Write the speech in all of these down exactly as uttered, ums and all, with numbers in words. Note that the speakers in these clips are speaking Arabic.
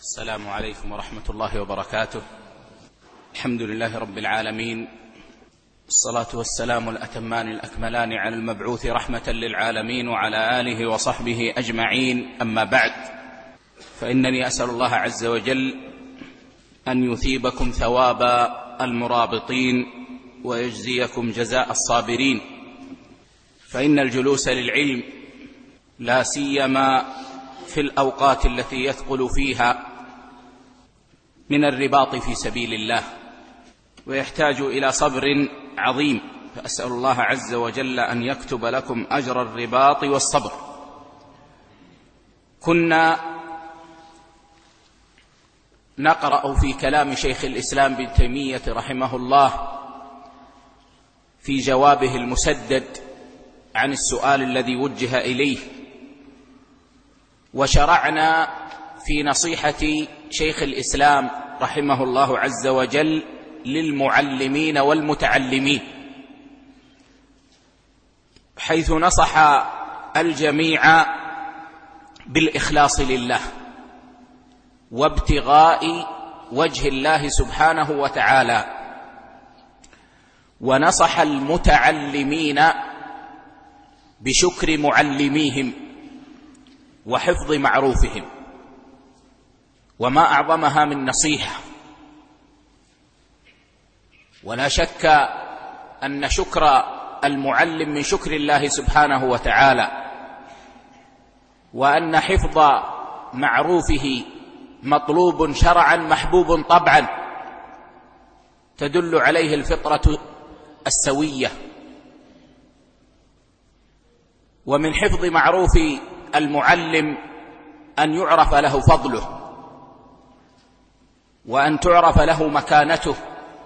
السلام عليكم ورحمة الله وبركاته. الحمد لله رب العالمين، الصلاة والسلام الأتمان الأكملان على المبعوث رحمة للعالمين وعلى آله وصحبه أجمعين. أما بعد، فإنني أسأل الله عز وجل أن يثيبكم ثواب المرابطين ويجزيكم جزاء الصابرين، فإن الجلوس للعلم لا سيما في الأوقات التي يثقل فيها من الرباط في سبيل الله ويحتاج إلى صبر عظيم، فأسأل الله عز وجل أن يكتب لكم أجر الرباط والصبر. كنا نقرأ في كلام شيخ الإسلام ابن تيمية رحمه الله في جوابه المسدد عن السؤال الذي وجه إليه، وشرعنا في نصيحة شيخ الإسلام رحمه الله عز وجل للمعلمين والمتعلمين، حيث نصح الجميع بالإخلاص لله وابتغاء وجه الله سبحانه وتعالى، ونصح المتعلمين بشكر معلميهم وحفظ معروفهم. وما أعظمها من نصيحة، ولا شك أن شكر المعلم من شكر الله سبحانه وتعالى، وأن حفظ معروفه مطلوب شرعا محبوب طبعا، تدل عليه الفطرة السوية. ومن حفظ معروف المعلم أن يعرف له فضله، وأن تعرف له مكانته،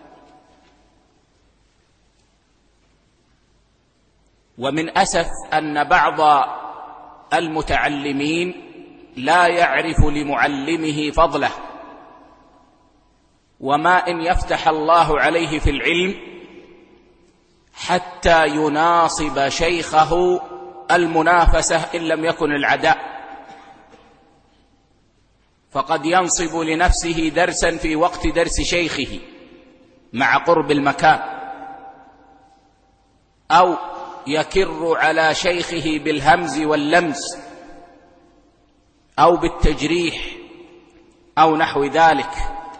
ومن أسف أن بعض المتعلمين لا يعرف لمعلمه فضله، وما إن يفتح الله عليه في العلم حتى يناصب شيخه المنافسة إن لم يكن العداء، فقد ينصب لنفسه درسا في وقت درس شيخه مع قرب المكان، أو يكر على شيخه بالهمز واللمز أو بالتجريح أو نحو ذلك،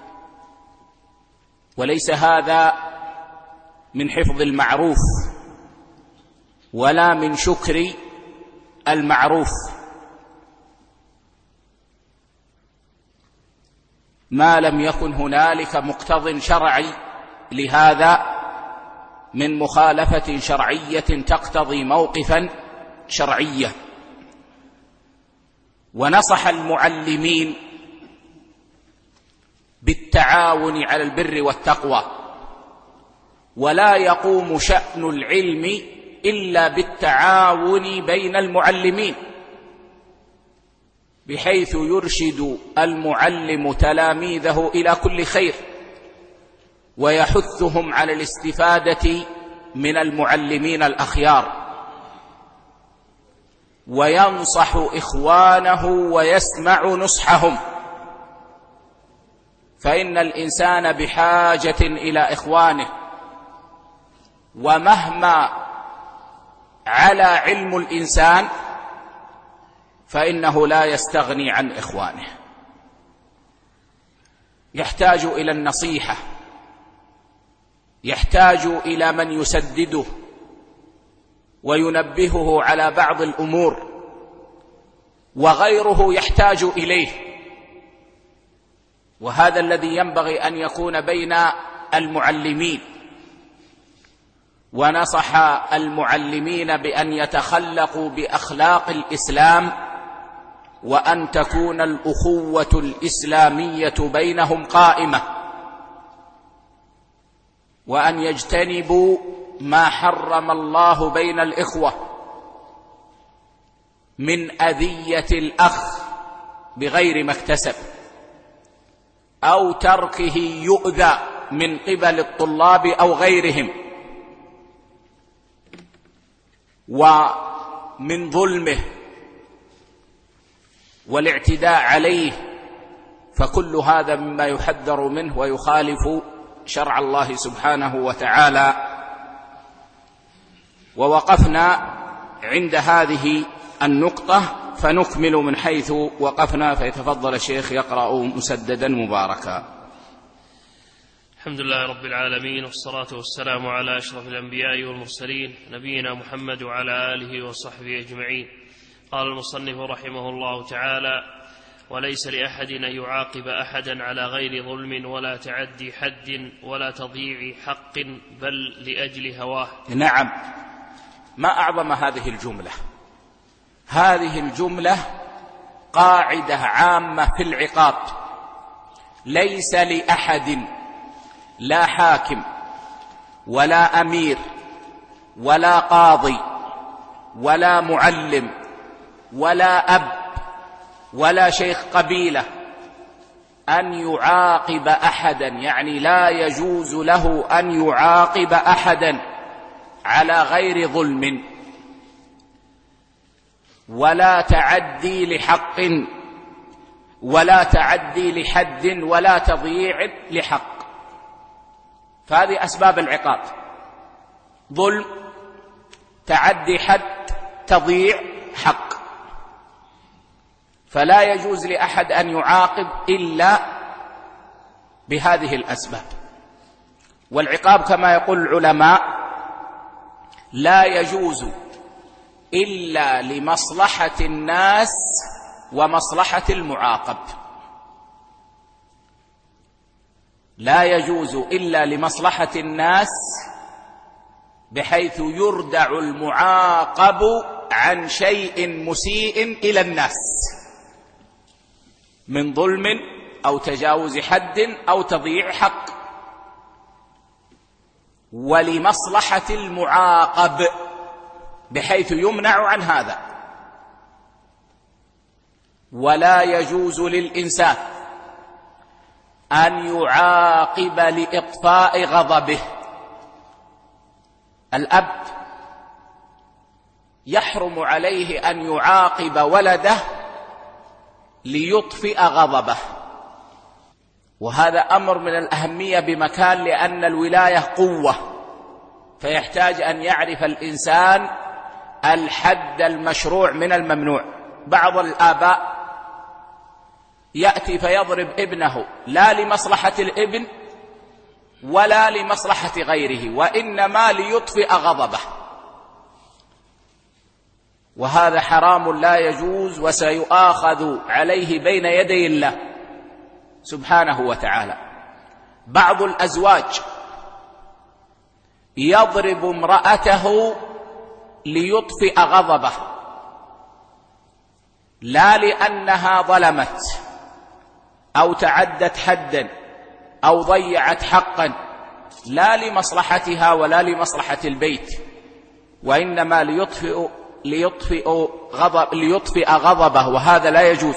وليس هذا من حفظ المعروف ولا من شكر المعروف. ما لم يكن هنالك مقتض شرعي لهذا من مخالفة شرعية تقتضي موقفا شرعيا. ونصح المعلمين بالتعاون على البر والتقوى، ولا يقوم شأن العلم إلا بالتعاون بين المعلمين، بحيث يرشد المعلم تلاميذه إلى كل خير، ويحثهم على الاستفادة من المعلمين الأخيار، وينصح إخوانه ويسمع نصحهم، فإن الإنسان بحاجة إلى إخوانه، ومهما على علم الإنسان فإنه لا يستغني عن إخوانه. يحتاج إلى النصيحة، يحتاج إلى من يسدده وينبهه على بعض الأمور، وغيره يحتاج إليه. وهذا الذي ينبغي أن يكون بين المعلمين. ونصح المعلمين بأن يتخلقوا بأخلاق الإسلام، وأن تكون الأخوة الإسلامية بينهم قائمة، وأن يجتنبوا ما حرم الله بين الإخوة من أذية الأخ بغير ما اكتسب، أو تركه يؤذى من قبل الطلاب أو غيرهم، ومن ظلمه والاعتداء عليه، فكل هذا مما يحذر منه ويخالف شرع الله سبحانه وتعالى. ووقفنا عند هذه النقطة، فنكمل من حيث وقفنا، فيتفضل الشيخ يقرأ مسددا مباركا. الحمد لله رب العالمين، والصلاة والسلام على أشرف الأنبياء والمرسلين نبينا محمد وعلى آله وصحبه أجمعين. قال المصنف رحمه الله تعالى: وليس لأحد أن يعاقب أحدا على غير ظلم ولا تعدي حد ولا تضييع حق، بل لأجل هواه. نعم، ما أعظم هذه الجملة. هذه الجملة قاعدة عامة في العقاب. ليس لأحد، لا حاكم ولا أمير ولا قاضي ولا معلم ولا أب ولا شيخ قبيلة أن يعاقب أحدا، يعني لا يجوز له أن يعاقب أحدا على غير ظلم ولا تعدي لحق ولا تعدي لحد ولا تضييع لحق. فهذه أسباب العقاب: ظلم، تعدي حد، تضييع حق. فلا يجوز لأحد أن يعاقب إلا بهذه الأسباب. والعقاب كما يقول العلماء لا يجوز إلا لمصلحة الناس ومصلحة المعاقب. لا يجوز إلا لمصلحة الناس، بحيث يردع المعاقب عن شيء مسيء إلى الناس من ظلم أو تجاوز حد أو تضييع حق، ولمصلحة المعاقب بحيث يمنع عن هذا. ولا يجوز للإنسان أن يعاقب لإطفاء غضبه. الأب يحرم عليه أن يعاقب ولده ليطفئ غضبه، وهذا أمر من الأهمية بمكان، لأن الولاية قوة، فيحتاج أن يعرف الإنسان الحد المشروع من الممنوع. بعض الآباء يأتي فيضرب ابنه لا لمصلحة الابن ولا لمصلحة غيره، وإنما ليطفئ غضبه، وهذا حرام لا يجوز، وسيؤاخذ عليه بين يدي الله سبحانه وتعالى. بعض الأزواج يضرب امرأته ليطفئ غضبه، لا لأنها ظلمت أو تعدت حدا أو ضيعت حقا، لا لمصلحتها ولا لمصلحة البيت، وإنما ليطفئ ليطفئ غضب ليطفئ غضبه، وهذا لا يجوز.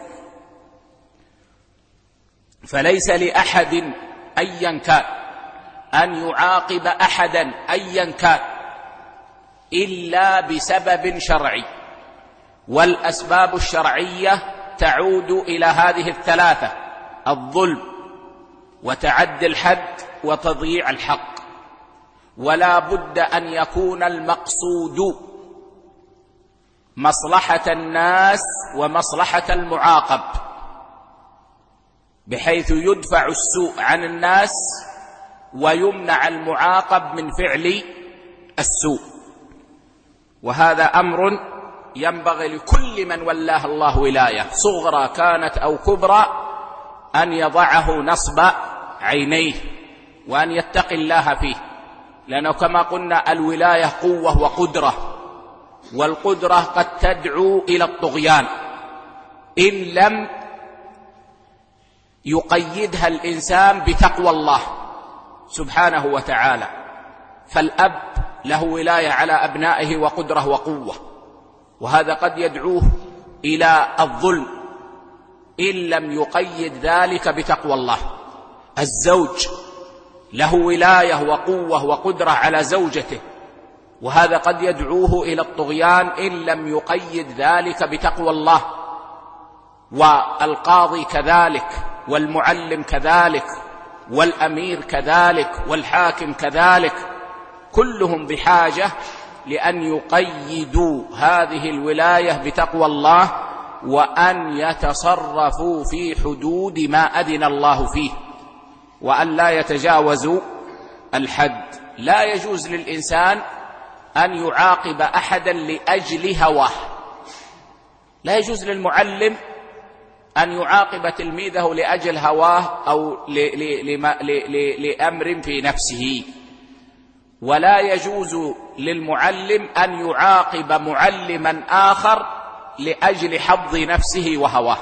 فليس لأحد أيا كان أن يعاقب أحدا أيا كان إلا بسبب شرعي، والأسباب الشرعية تعود إلى هذه الثلاثة: الظلم وتعدي الحد وتضييع الحق. ولا بد أن يكون المقصود مصلحة الناس ومصلحة المعاقب، بحيث يدفع السوء عن الناس ويمنع المعاقب من فعل السوء. وهذا أمر ينبغي لكل من ولاه الله ولاية، صغرى كانت أو كبرى، أن يضعه نصب عينيه وأن يتقي الله فيه، لأنه كما قلنا الولاية قوة وقدرة، والقدرة قد تدعو إلى الطغيان إن لم يقيدها الإنسان بتقوى الله سبحانه وتعالى. فالأب له ولاية على أبنائه وقدرة وقوة، وهذا قد يدعوه إلى الظلم إن لم يقيد ذلك بتقوى الله. الزوج له ولاية وقوة وقدرة على زوجته، وهذا قد يدعوه إلى الطغيان إن لم يقيد ذلك بتقوى الله. والقاضي كذلك والمعلم كذلك، والأمير كذلك، والحاكم كذلك، كلهم بحاجة لأن يقيدوا هذه الولاية بتقوى الله، وأن يتصرفوا في حدود ما أذن الله فيه، وأن لا يتجاوزوا الحد. لا يجوز للإنسان أن يعاقب أحدا لأجل هواه. لا يجوز للمعلم أن يعاقب تلميذه لأجل هواه أو لأمر في نفسه، ولا يجوز للمعلم أن يعاقب معلما آخر لأجل حظ نفسه وهواه.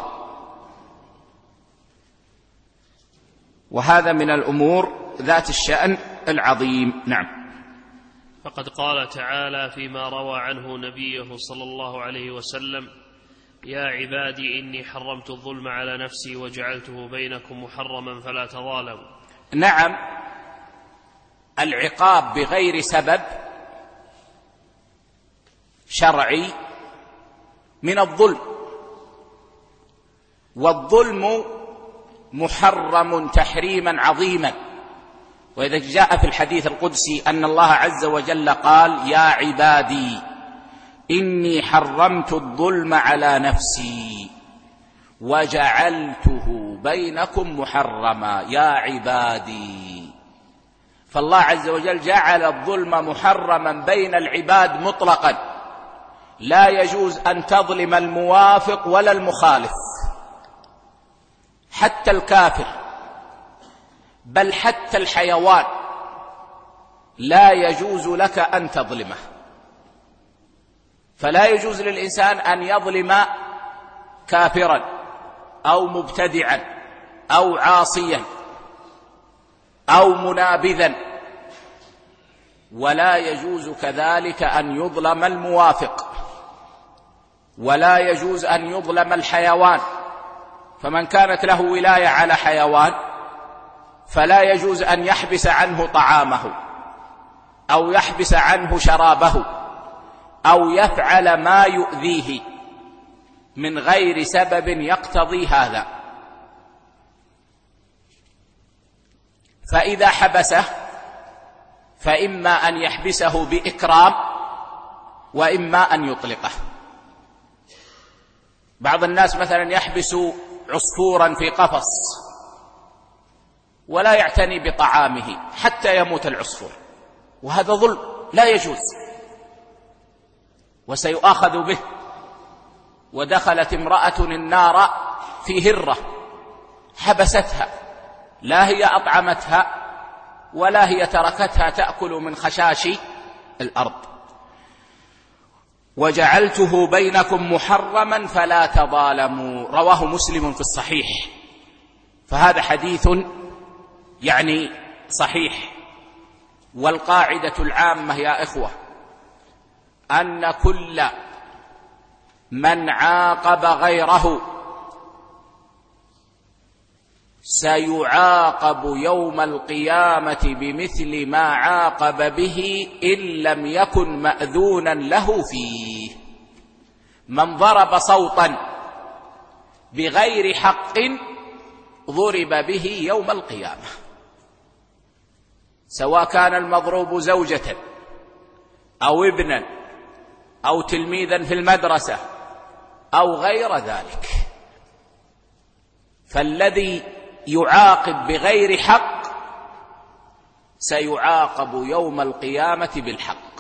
وهذا من الأمور ذات الشأن العظيم. نعم. فقد قال تعالى فيما روى عنه نبيه صلى الله عليه وسلم: يا عبادي إني حرمت الظلم على نفسي وجعلته بينكم محرما فلا تظالموا. نعم، العقاب بغير سبب شرعي من الظلم، والظلم محرم تحريما عظيما. وإذا جاء في الحديث القدسي أن الله عز وجل قال: يا عبادي إني حرمت الظلم على نفسي وجعلته بينكم محرما. يا عبادي، فالله عز وجل جعل الظلم محرما بين العباد مطلقا، لا يجوز أن تظلم الموافق ولا المخالف، حتى الكافر، بل حتى الحيوان لا يجوز لك أن تظلمه. فلا يجوز للإنسان أن يظلم كافرا أو مبتدعا أو عاصيا أو منابذا، ولا يجوز كذلك أن يظلم الموافق، ولا يجوز أن يظلم الحيوان. فمن كانت له ولاية على حيوان فلا يجوز أن يحبس عنه طعامه أو يحبس عنه شرابه أو يفعل ما يؤذيه من غير سبب يقتضي هذا. فإذا حبسه فإما أن يحبسه بإكرام وإما أن يطلقه. بعض الناس مثلا يحبس عصفورا في قفص ولا يعتني بطعامه حتى يموت العصفور، وهذا ظلم لا يجوز، وسيؤاخذ به. ودخلت امرأة النار في هرة حبستها، لا هي أطعمتها ولا هي تركتها تأكل من خشاش الأرض. وجعلته بينكم محرما فلا تظالموا، رواه مسلم في الصحيح. فهذا حديث يعني صحيح. والقاعدة العامة يا إخوة أن كل من عاقب غيره سيعاقب يوم القيامة بمثل ما عاقب به إن لم يكن مأذونا له فيه. من ضرب صوتا بغير حق ضرب به يوم القيامة، سواء كان المضروب زوجة أو ابنا أو تلميذا في المدرسة أو غير ذلك. فالذي يعاقب بغير حق سيعاقب يوم القيامة بالحق.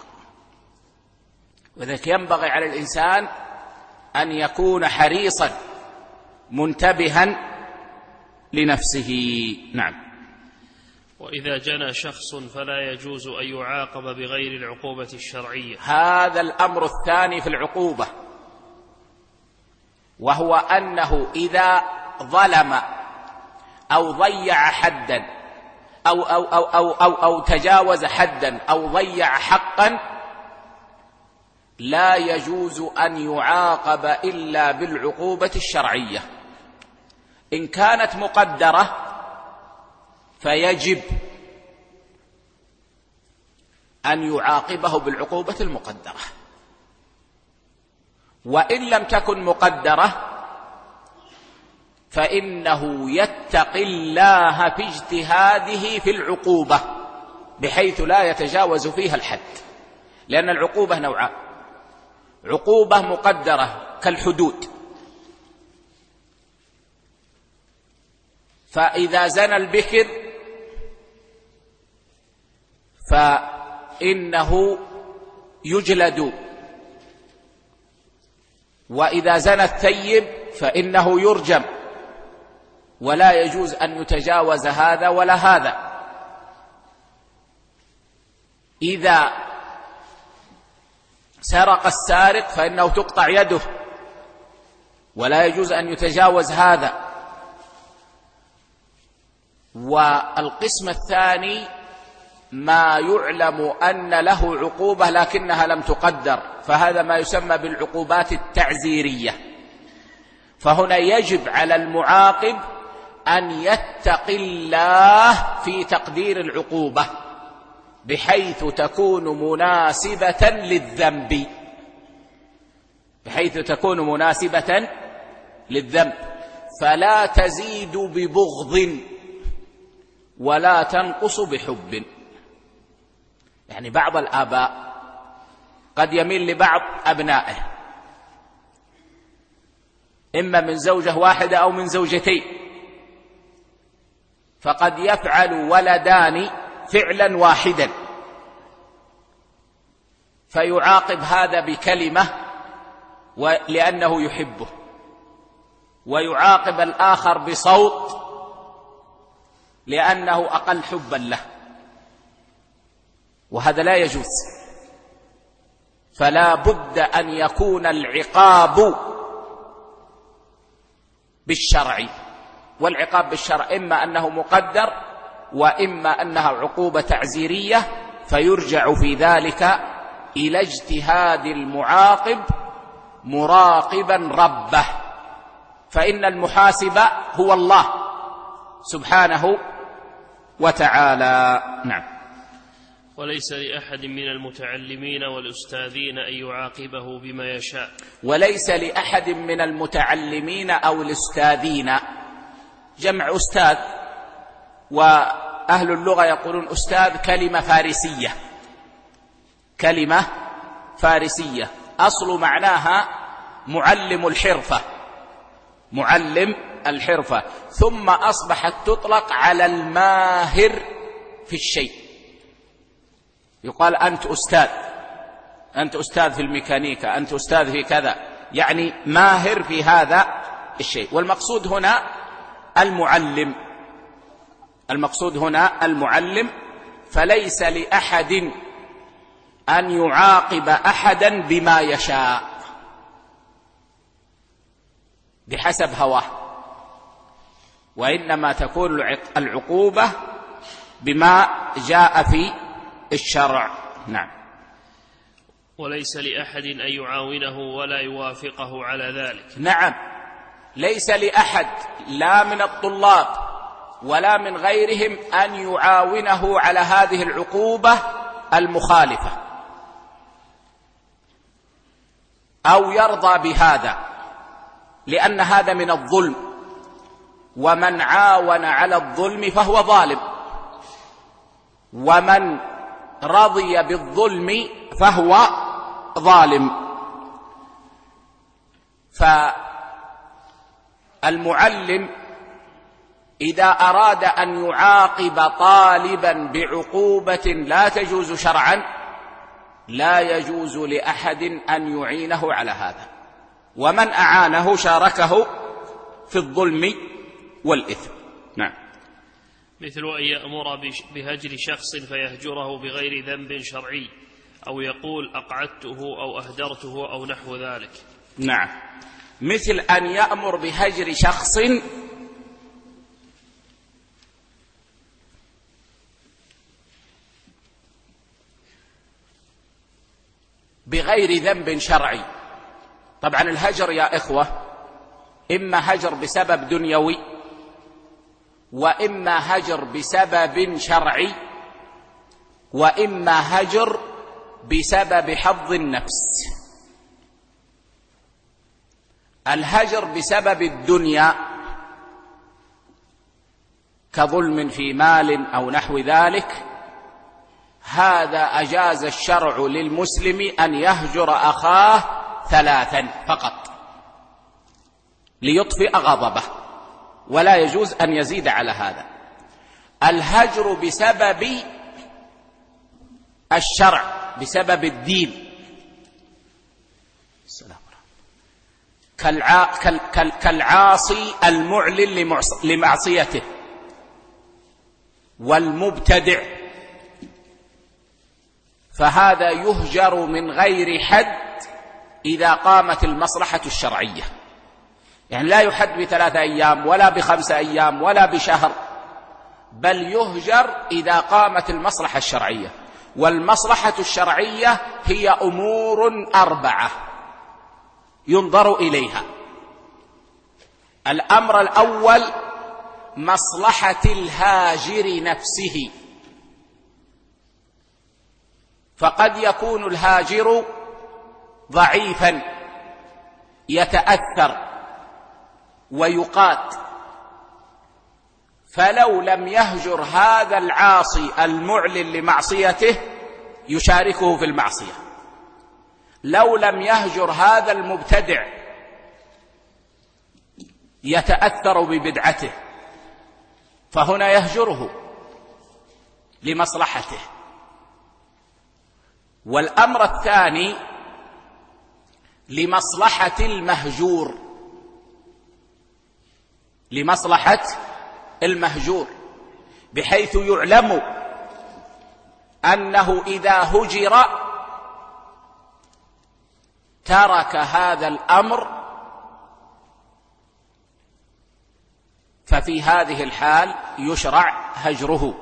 وذلك ينبغي على الإنسان أن يكون حريصا منتبها لنفسه. نعم. وإذا جنى شخص فلا يجوز أن يعاقب بغير العقوبة الشرعية. هذا الأمر الثاني في العقوبة، وهو أنه إذا ظلم أو ضيع حدا أو, أو, أو, أو, أو, أو تجاوز حدا أو ضيع حقا لا يجوز أن يعاقب إلا بالعقوبة الشرعية. إن كانت مقدرة فيجب أن يعاقبه بالعقوبة المقدرة، وإن لم تكن مقدرة فإنه يتقي الله في اجتهاده في العقوبة بحيث لا يتجاوز فيها الحد، لأن العقوبة نوعان: عقوبة مقدرة كالحدود، فإذا زنى البكر فإنه يجلد، وإذا زنى الثيب فإنه يرجم، ولا يجوز أن يتجاوز هذا ولا هذا. إذا سرق السارق فإنه تقطع يده، ولا يجوز أن يتجاوز هذا. والقسم الثاني ما يعلم أن له عقوبة لكنها لم تقدر، فهذا ما يسمى بالعقوبات التعزيرية. فهنا يجب على المعاقب أن يتقي الله في تقدير العقوبة بحيث تكون مناسبة للذنب، بحيث تكون مناسبة للذنب، فلا تزيد ببغض ولا تنقص بحب. يعني بعض الآباء قد يميل لبعض أبنائه إما من زوجة واحدة أو من زوجتين، فقد يفعل ولدان فعلا واحدا فيعاقب هذا بكلمة لأنه يحبه، ويعاقب الآخر بصوت لأنه أقل حبا له، وهذا لا يجوز. فلا بد أن يكون العقاب بالشرع، والعقاب بالشرع إما أنه مقدر وإما أنها عقوبة تعزيرية، فيرجع في ذلك إلى اجتهاد المعاقب مراقبا ربه، فإن المحاسب هو الله سبحانه وتعالى. نعم. وليس لأحد من المتعلمين والأستاذين أن يعاقبه بما يشاء. وليس لأحد من المتعلمين أو الأستاذين، جمع أستاذ، وأهل اللغة يقولون أستاذ كلمة فارسية، كلمة فارسية أصل معناها معلم الحرفة، معلم الحرفة، ثم أصبحت تطلق على الماهر في الشيء. يقال أنت أستاذ، أنت أستاذ في الميكانيكا، أنت أستاذ في كذا، يعني ماهر في هذا الشيء. والمقصود هنا المعلم، المقصود هنا المعلم. فليس لأحد أن يعاقب أحدا بما يشاء بحسب هواه، وإنما تكون العقوبة بما جاء في الشرع. نعم. وليس لأحد أن يعاونه ولا يوافقه على ذلك. نعم، ليس لأحد لا من الطلاب ولا من غيرهم أن يعاونه على هذه العقوبة المخالفة أو يرضى بهذا، لأن هذا من الظلم، ومن عاون على الظلم فهو ظالم، ومن رضي بالظلم فهو ظالم. فالمعلم إذا أراد أن يعاقب طالبا بعقوبة لا تجوز شرعا لا يجوز لأحد أن يعينه على هذا، ومن أعانه شاركه في الظلم والإثم. نعم. مثل أن يأمر بهجر شخص فيهجره بغير ذنب شرعي، أو يقول أقعدته أو أهدرته أو نحو ذلك. نعم، مثل أن يأمر بهجر شخص بغير ذنب شرعي. طبعا الهجر يا إخوة إما هجر بسبب دنيوي وإما هجر بسبب شرعي وإما هجر بسبب حظ النفس. الهجر بسبب الدنيا كظلم في مال أو نحو ذلك، هذا أجاز الشرع للمسلم أن يهجر أخاه ثلاثا فقط ليطفئ غضبه، ولا يجوز أن يزيد على هذا. الهجر بسبب الشرع، بسبب الدين، كالع... كال... كال... كالعاصي المعلن لمعصيته، والمبتدع، فهذا يهجر من غير حد إذا قامت المصلحة الشرعية، يعني لا يحد بثلاثة أيام ولا بخمسة أيام ولا بشهر، بل يهجر إذا قامت المصلحة الشرعية. والمصلحة الشرعية هي أمور أربعة ينظر إليها. الأمر الأول مصلحة الهاجر نفسه، فقد يكون الهاجر ضعيفا يتأثر ويقات، فلو لم يهجر هذا العاصي المعلن لمعصيته يشاركه في المعصية، لو لم يهجر هذا المبتدع يتأثر ببدعته، فهنا يهجره لمصلحته. والأمر الثاني لمصلحة المهجور، لمصلحة المهجور، بحيث يعلم أنه إذا هجر ترك هذا الأمر، ففي هذه الحال يشرع هجره.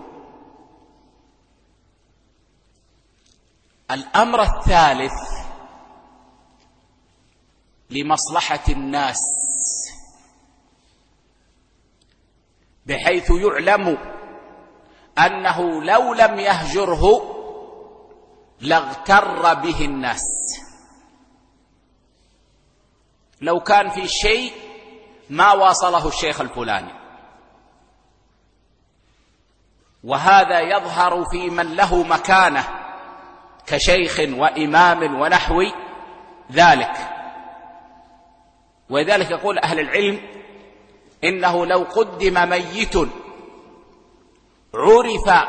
الأمر الثالث لمصلحة الناس، بحيث يعلم أنه لو لم يهجره لاغتر به الناس، لو كان في شيء ما واصله الشيخ الفلاني، وهذا يظهر في من له مكانة كشيخ وإمام ونحو ذلك. ولذلك يقول أهل العلم إنه لو قدم ميت عرف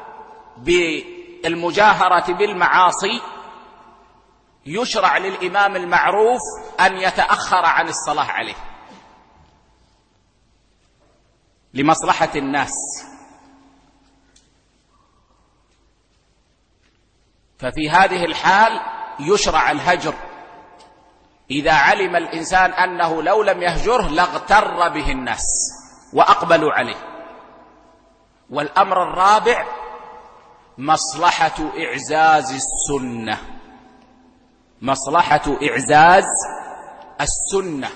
بالمجاهرة بالمعاصي يشرع للإمام المعروف أن يتأخر عن الصلاة عليه لمصلحة الناس. ففي هذه الحال يشرع الهجر إذا علم الإنسان أنه لو لم يهجره لاغتر به الناس وأقبلوا عليه. والأمر الرابع مصلحة إعزاز السنة، مصلحة إعزاز السنة.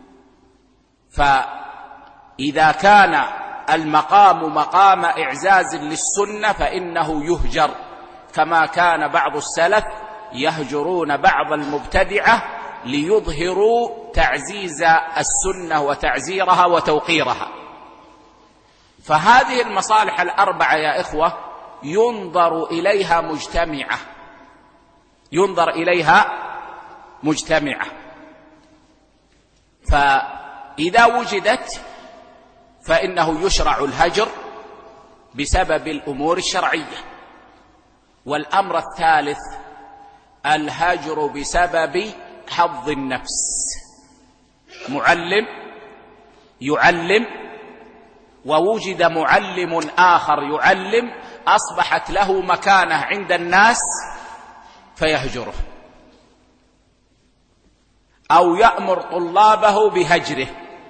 فإذا كان المقام مقام إعزاز للسنة فإنه يهجر، كما كان بعض السلف يهجرون بعض المبتدعة ليظهروا تعزيز السنة وتعزيرها وتوقيرها. فهذه المصالح الأربعة يا إخوة ينظر إليها مجتمعة، ينظر إليها مجتمعة. فإذا وجدت فإنه يشرع الهجر بسبب الأمور الشرعية. والأمر الثالث الهجر بسبب حظ النفس، معلم يعلم ووجد معلم آخر يعلم أصبحت له مكانة عند الناس فيهجره، أو يأمر طلابه بهجره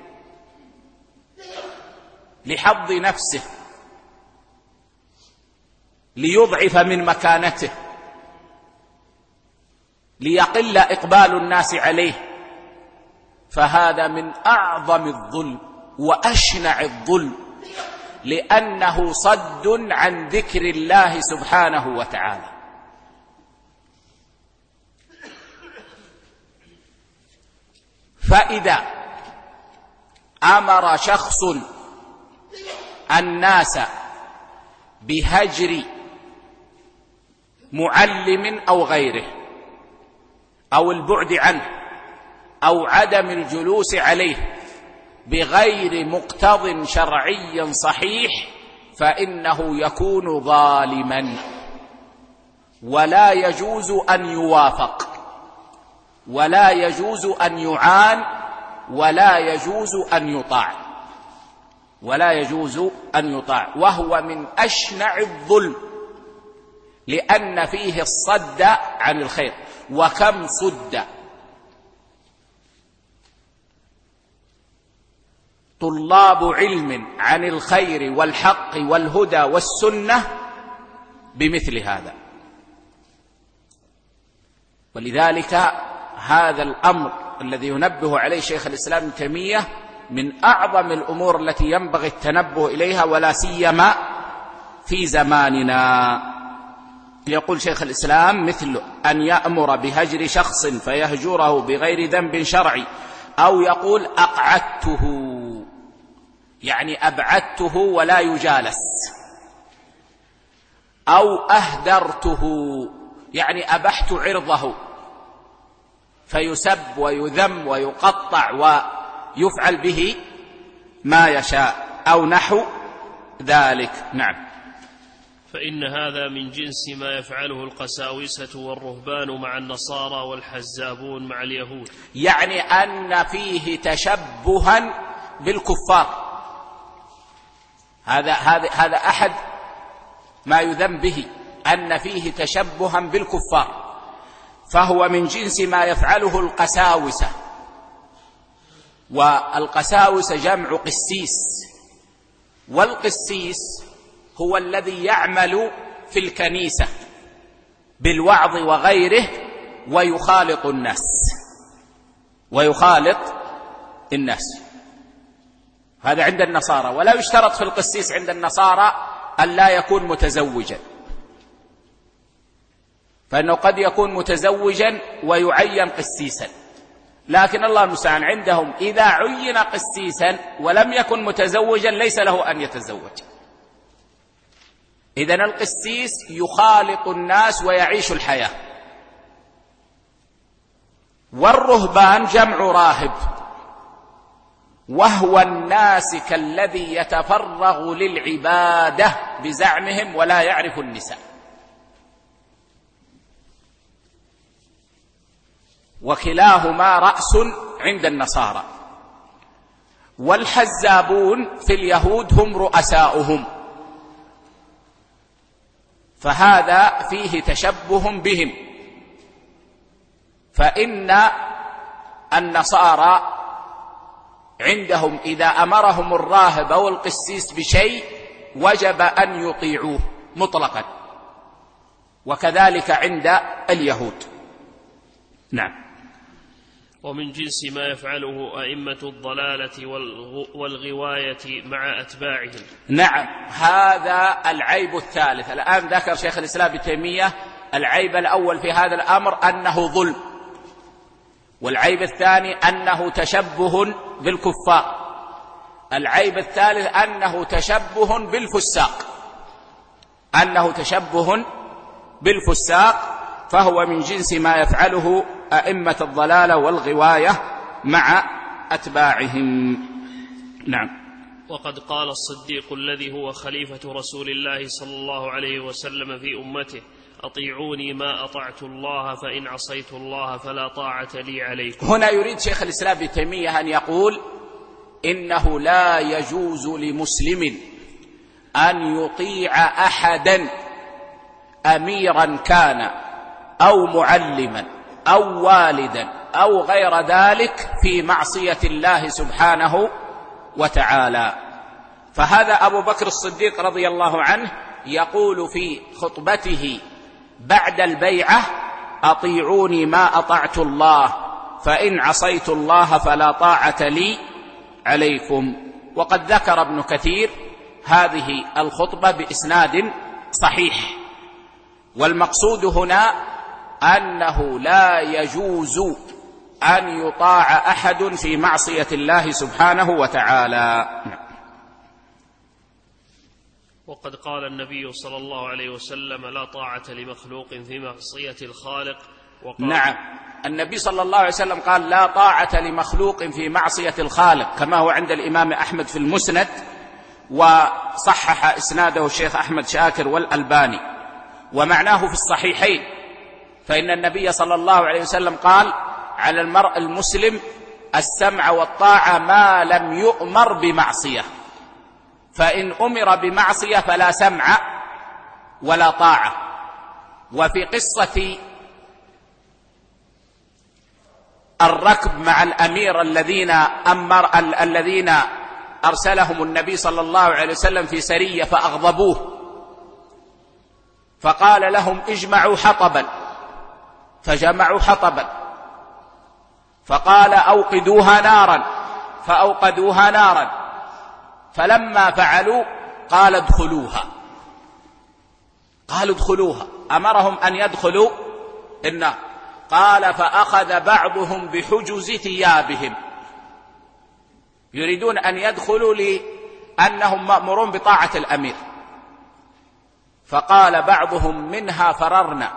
لحظ نفسه ليضعف من مكانته، ليقل إقبال الناس عليه. فهذا من أعظم الظلم وأشنع الظلم، لأنه صد عن ذكر الله سبحانه وتعالى. فإذا أمر شخص الناس بهجر معلم أو غيره أو البعد عنه أو عدم الجلوس عليه بغير مقتض شرعي صحيح فإنه يكون ظالما، ولا يجوز أن يوافق، ولا يجوز أن يعان، ولا يجوز أن يطاع، ولا يجوز أن يطاع، وهو من أشنع الظلم، لأن فيه الصد عن الخير. وكم صد طلاب علم عن الخير والحق والهدى والسنة بمثل هذا. ولذلك هذا الأمر الذي ينبه عليه شيخ الإسلام ابن تيمية من أعظم الأمور التي ينبغي التنبه إليها، ولا سيما في زماننا. يقول شيخ الإسلام: مثل أن يأمر بهجر شخص فيهجره بغير ذنب شرعي، أو يقول أقعدته، يعني أبعدته ولا يجالس، أو أهدرته، يعني أبحت عرضه فيسب ويذم ويقطع ويفعل به ما يشاء، أو نحو ذلك. نعم. فإن هذا من جنس ما يفعله القساوسة والرهبان مع النصارى والحزابون مع اليهود، يعني أن فيه تشبها بالكفار. هذا هذا هذا أحد ما يذم به، أن فيه تشبها بالكفار، فهو من جنس ما يفعله القساوسة. والقساوسة جمع قسيس، والقسيس هو الذي يعمل في الكنيسة بالوعظ وغيره ويخالط الناس ويخالط الناس هذا عند النصارى. ولا يشترط في القسيس عند النصارى أن لا يكون متزوجا، فإنه قد يكون متزوجا ويعين قسيسا، لكن الله المستعان عندهم إذا عين قسيسا ولم يكن متزوجا ليس له أن يتزوج. إذن القسيس يخالط الناس ويعيش الحياة. والرهبان جمع راهب، وهو الناسك الذي يتفرغ للعبادة بزعمهم ولا يعرف النساء. وكلاهما رأس عند النصارى. والحزابون في اليهود هم رؤساؤهم، فهذا فيه تشبه بهم. فإن النصارى عندهم إذا أمرهم الراهب أو القسيس بشيء وجب أن يطيعوه مطلقا، وكذلك عند اليهود. نعم. ومن جنس ما يفعله أئمة الضلالة والغواية مع أتباعهم. نعم، هذا العيب الثالث. الآن ذكر شيخ الإسلام ابن تيمية العيب الأول في هذا الأمر أنه ظلم، والعيب الثاني أنه تشبه بالكفار، العيب الثالث أنه تشبه بالفساق، أنه تشبه بالفساق، فهو من جنس ما يفعله أئمة الضلالة والغواية مع أتباعهم. نعم. وقد قال الصديق الذي هو خليفة رسول الله صلى الله عليه وسلم في أمته: أطيعوني ما أطعت الله، فإن عصيت الله فلا طاعة لي عليكم. هنا يريد شيخ الإسلام ابن تيمية أن يقول إنه لا يجوز لمسلم أن يطيع أحدا أميرا كان أو معلما أو والدا أو غير ذلك في معصية الله سبحانه وتعالى. فهذا أبو بكر الصديق رضي الله عنه يقول في خطبته بعد البيعة: أطيعوني ما أطعت الله، فإن عصيت الله فلا طاعة لي عليكم. وقد ذكر ابن كثير هذه الخطبة بإسناد صحيح. والمقصود هنا أنه لا يجوز أن يطاع أحد في معصية الله سبحانه وتعالى. وقد قال النبي صلى الله عليه وسلم: لا طاعة لمخلوق في معصية الخالق. وقال نعم، النبي صلى الله عليه وسلم قال: لا طاعة لمخلوق في معصية الخالق، كما هو عند الإمام أحمد في المسند، وصحح إسناده الشيخ أحمد شاكر والألباني، ومعناه في الصحيحين. فإن النبي صلى الله عليه وسلم قال: على المرء المسلم السمع والطاعة ما لم يؤمر بمعصية، فإن أمر بمعصية فلا سمع ولا طاعة. وفي قصة الركب مع الأمير الذين أمر الذين أرسلهم النبي صلى الله عليه وسلم في سرية فأغضبوه، فقال لهم: اجمعوا حطبا، فجمعوا حطبا، فقال: أوقدوها نارا، فأوقدوها نارا، فلما فعلوا قال: ادخلوها. قالوا: ادخلوها، أمرهم أن يدخلوا النار. قال: فأخذ بعضهم بحجز ثيابهم، يريدون أن يدخلوا لأنهم مأمورون بطاعة الأمير. فقال بعضهم: منها فررنا،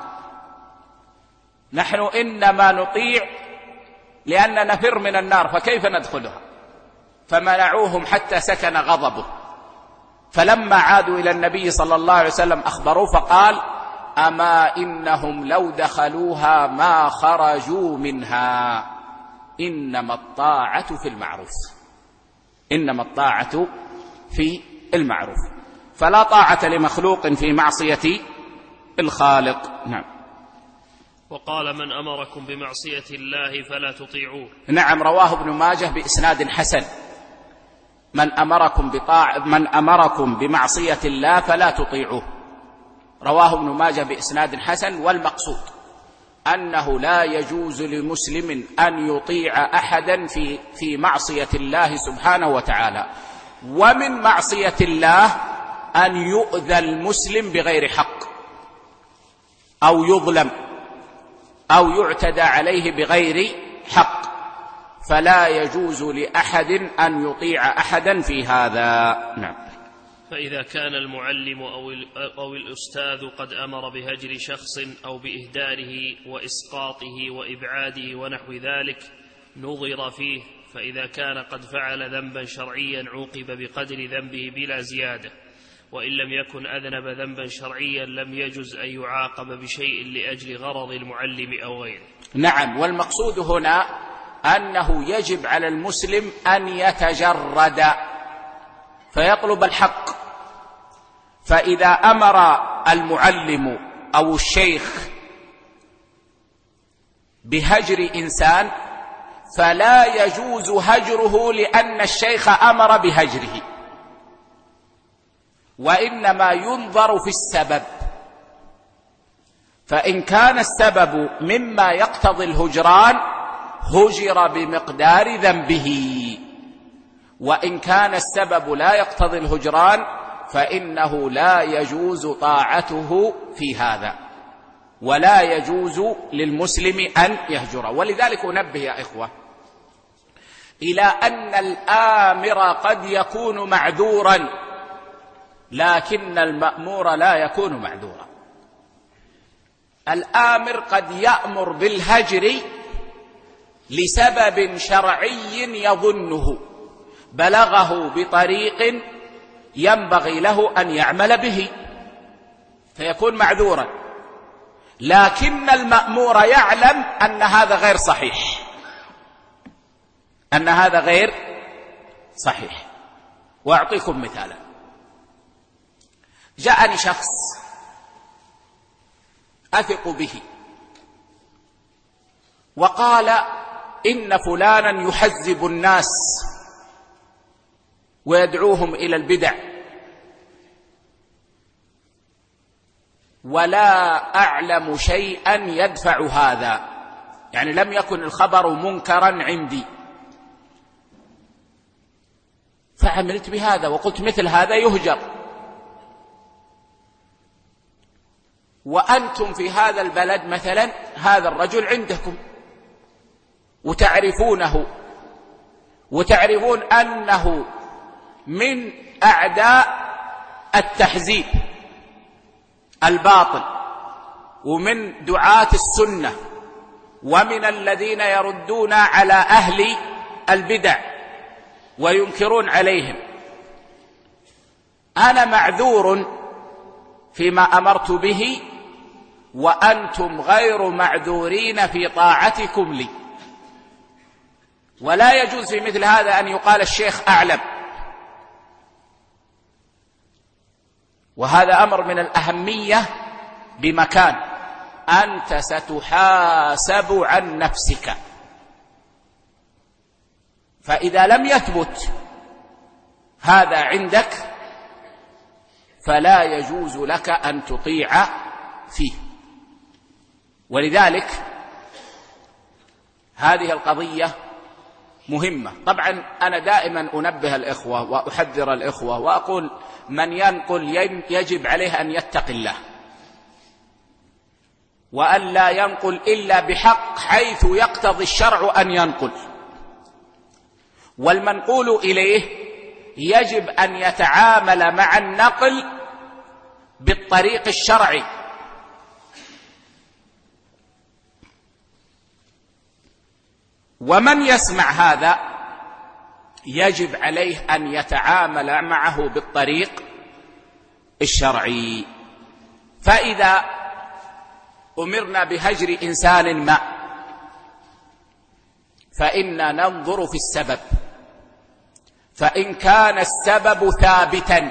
نحن إنما نطيع لأننا نفر من النار، فكيف ندخلها؟ فمنعوهم حتى سكن غضبه. فلما عادوا إلى النبي صلى الله عليه وسلم أخبروه، فقال: أما إنهم لو دخلوها ما خرجوا منها، إنما الطاعة في المعروف، إنما الطاعة في المعروف. فلا طاعة لمخلوق في معصية الخالق. نعم. وقال: من أمركم بمعصية الله فلا تطيعوه. نعم، رواه ابن ماجه بإسناد حسن: من أمركم بطاعة من أمركم بمعصية الله فلا تطيعوه. رواه ابن ماجه بإسناد حسن. والمقصود أنه لا يجوز لمسلم أن يطيع أحدا في في معصية الله سبحانه وتعالى. ومن معصية الله أن يؤذى المسلم بغير حق، أو يظلم، أو يعتدى عليه بغير حق، فلا يجوز لأحد أن يطيع أحدا في هذا. نعم. فإذا كان المعلم أو الأستاذ قد أمر بهجر شخص أو بإهداره وإسقاطه وإبعاده ونحو ذلك نظر فيه، فإذا كان قد فعل ذنبا شرعيا عوقب بقدر ذنبه بلا زيادة، وإن لم يكن أذنب ذنبا شرعيا لم يجز أن يعاقب بشيء لأجل غرض المعلم أو غيره. نعم، والمقصود هنا أنه يجب على المسلم أن يتجرد فيطلب الحق. فإذا أمر المعلم أو الشيخ بهجر إنسان فلا يجوز هجره لأن الشيخ أمر بهجره، وإنما ينظر في السبب. فإن كان السبب مما يقتضي الهجران هجر بمقدار ذنبه، وإن كان السبب لا يقتضي الهجران فإنه لا يجوز طاعته في هذا، ولا يجوز للمسلم أن يهجره. ولذلك أنبه يا إخوة إلى أن الآمر قد يكون معذورا، لكن المأمور لا يكون معذورا. الآمر قد يأمر بالهجر لسبب شرعي يظنه بلغه بطريق ينبغي له أن يعمل به فيكون معذورا، لكن المأمور يعلم أن هذا غير صحيح، أن هذا غير صحيح. وأعطيكم مثالا: جاءني شخص أثق به وقال إن فلانا يحزب الناس ويدعوهم إلى البدع، ولا أعلم شيئا يدفع هذا، يعني لم يكن الخبر منكرا عندي، فعملت بهذا وقلت مثل هذا يهجر، وأنتم في هذا البلد مثلا هذا الرجل عندكم وتعرفونه وتعرفون أنه من أعداء التحزيب الباطل ومن دعاة السنة ومن الذين يردون على أهل البدع وينكرون عليهم، أنا معذور فيما أمرت به وأنتم غير معذورين في طاعتكم لي. ولا يجوز في مثل هذا أن يقال الشيخ أعلم، وهذا أمر من الأهمية بمكان. أنت ستحاسب عن نفسك، فإذا لم يثبت هذا عندك فلا يجوز لك أن تطيع فيه. ولذلك هذه القضية مهمة. طبعا أنا دائما أنبه الإخوة وأحذر الإخوة وأقول من ينقل يجب عليه أن يتقي الله وأن لا ينقل إلا بحق حيث يقتضي الشرع أن ينقل، والمنقول إليه يجب أن يتعامل مع النقل بالطريق الشرعي. ومن يسمع هذا يجب عليه أن يتعامل معه بالطريق الشرعي. فإذا أمرنا بهجر إنسان ما فإنا ننظر في السبب، فإن كان السبب ثابتا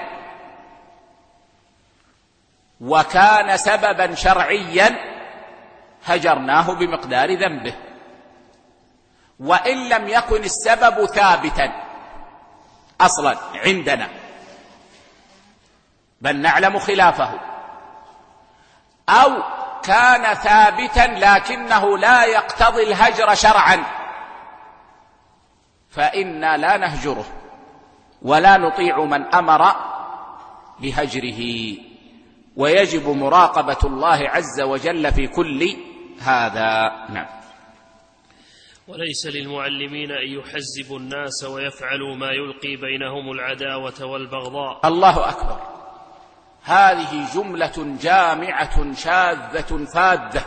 وكان سببا شرعيا هجرناه بمقدار ذنبه، وإن لم يكن السبب ثابتا أصلا عندنا بل نعلم خلافه، أو كان ثابتا لكنه لا يقتضي الهجر شرعا، فإنا لا نهجره ولا نطيع من أمر بهجره. ويجب مراقبة الله عز وجل في كل هذا. نعم. وليس للمعلمين أن يحزبوا الناس ويفعلوا ما يلقي بينهم العداوة والبغضاء. الله أكبر. هذه جملة جامعة شاذة فاذة.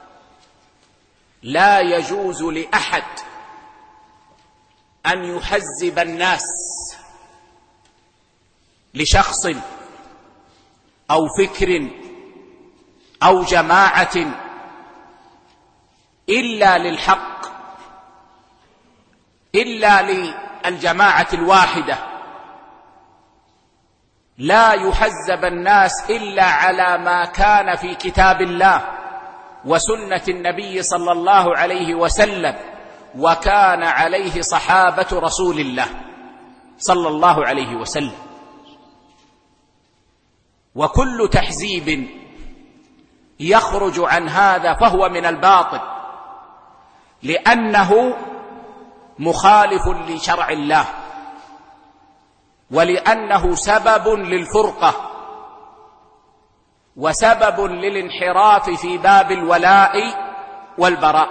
لا يجوز لأحد أن يحزب الناس لشخص أو فكر أو جماعة إلا للحق، إلا للجماعة الواحدة. لا يحزب الناس إلا على ما كان في كتاب الله وسنة النبي صلى الله عليه وسلم وكان عليه صحابة رسول الله صلى الله عليه وسلم. وكل تحزيب يخرج عن هذا فهو من الباطل، لأنه مخالف لشرع الله، ولأنه سبب للفرقة وسبب للانحراف في باب الولاء والبراء.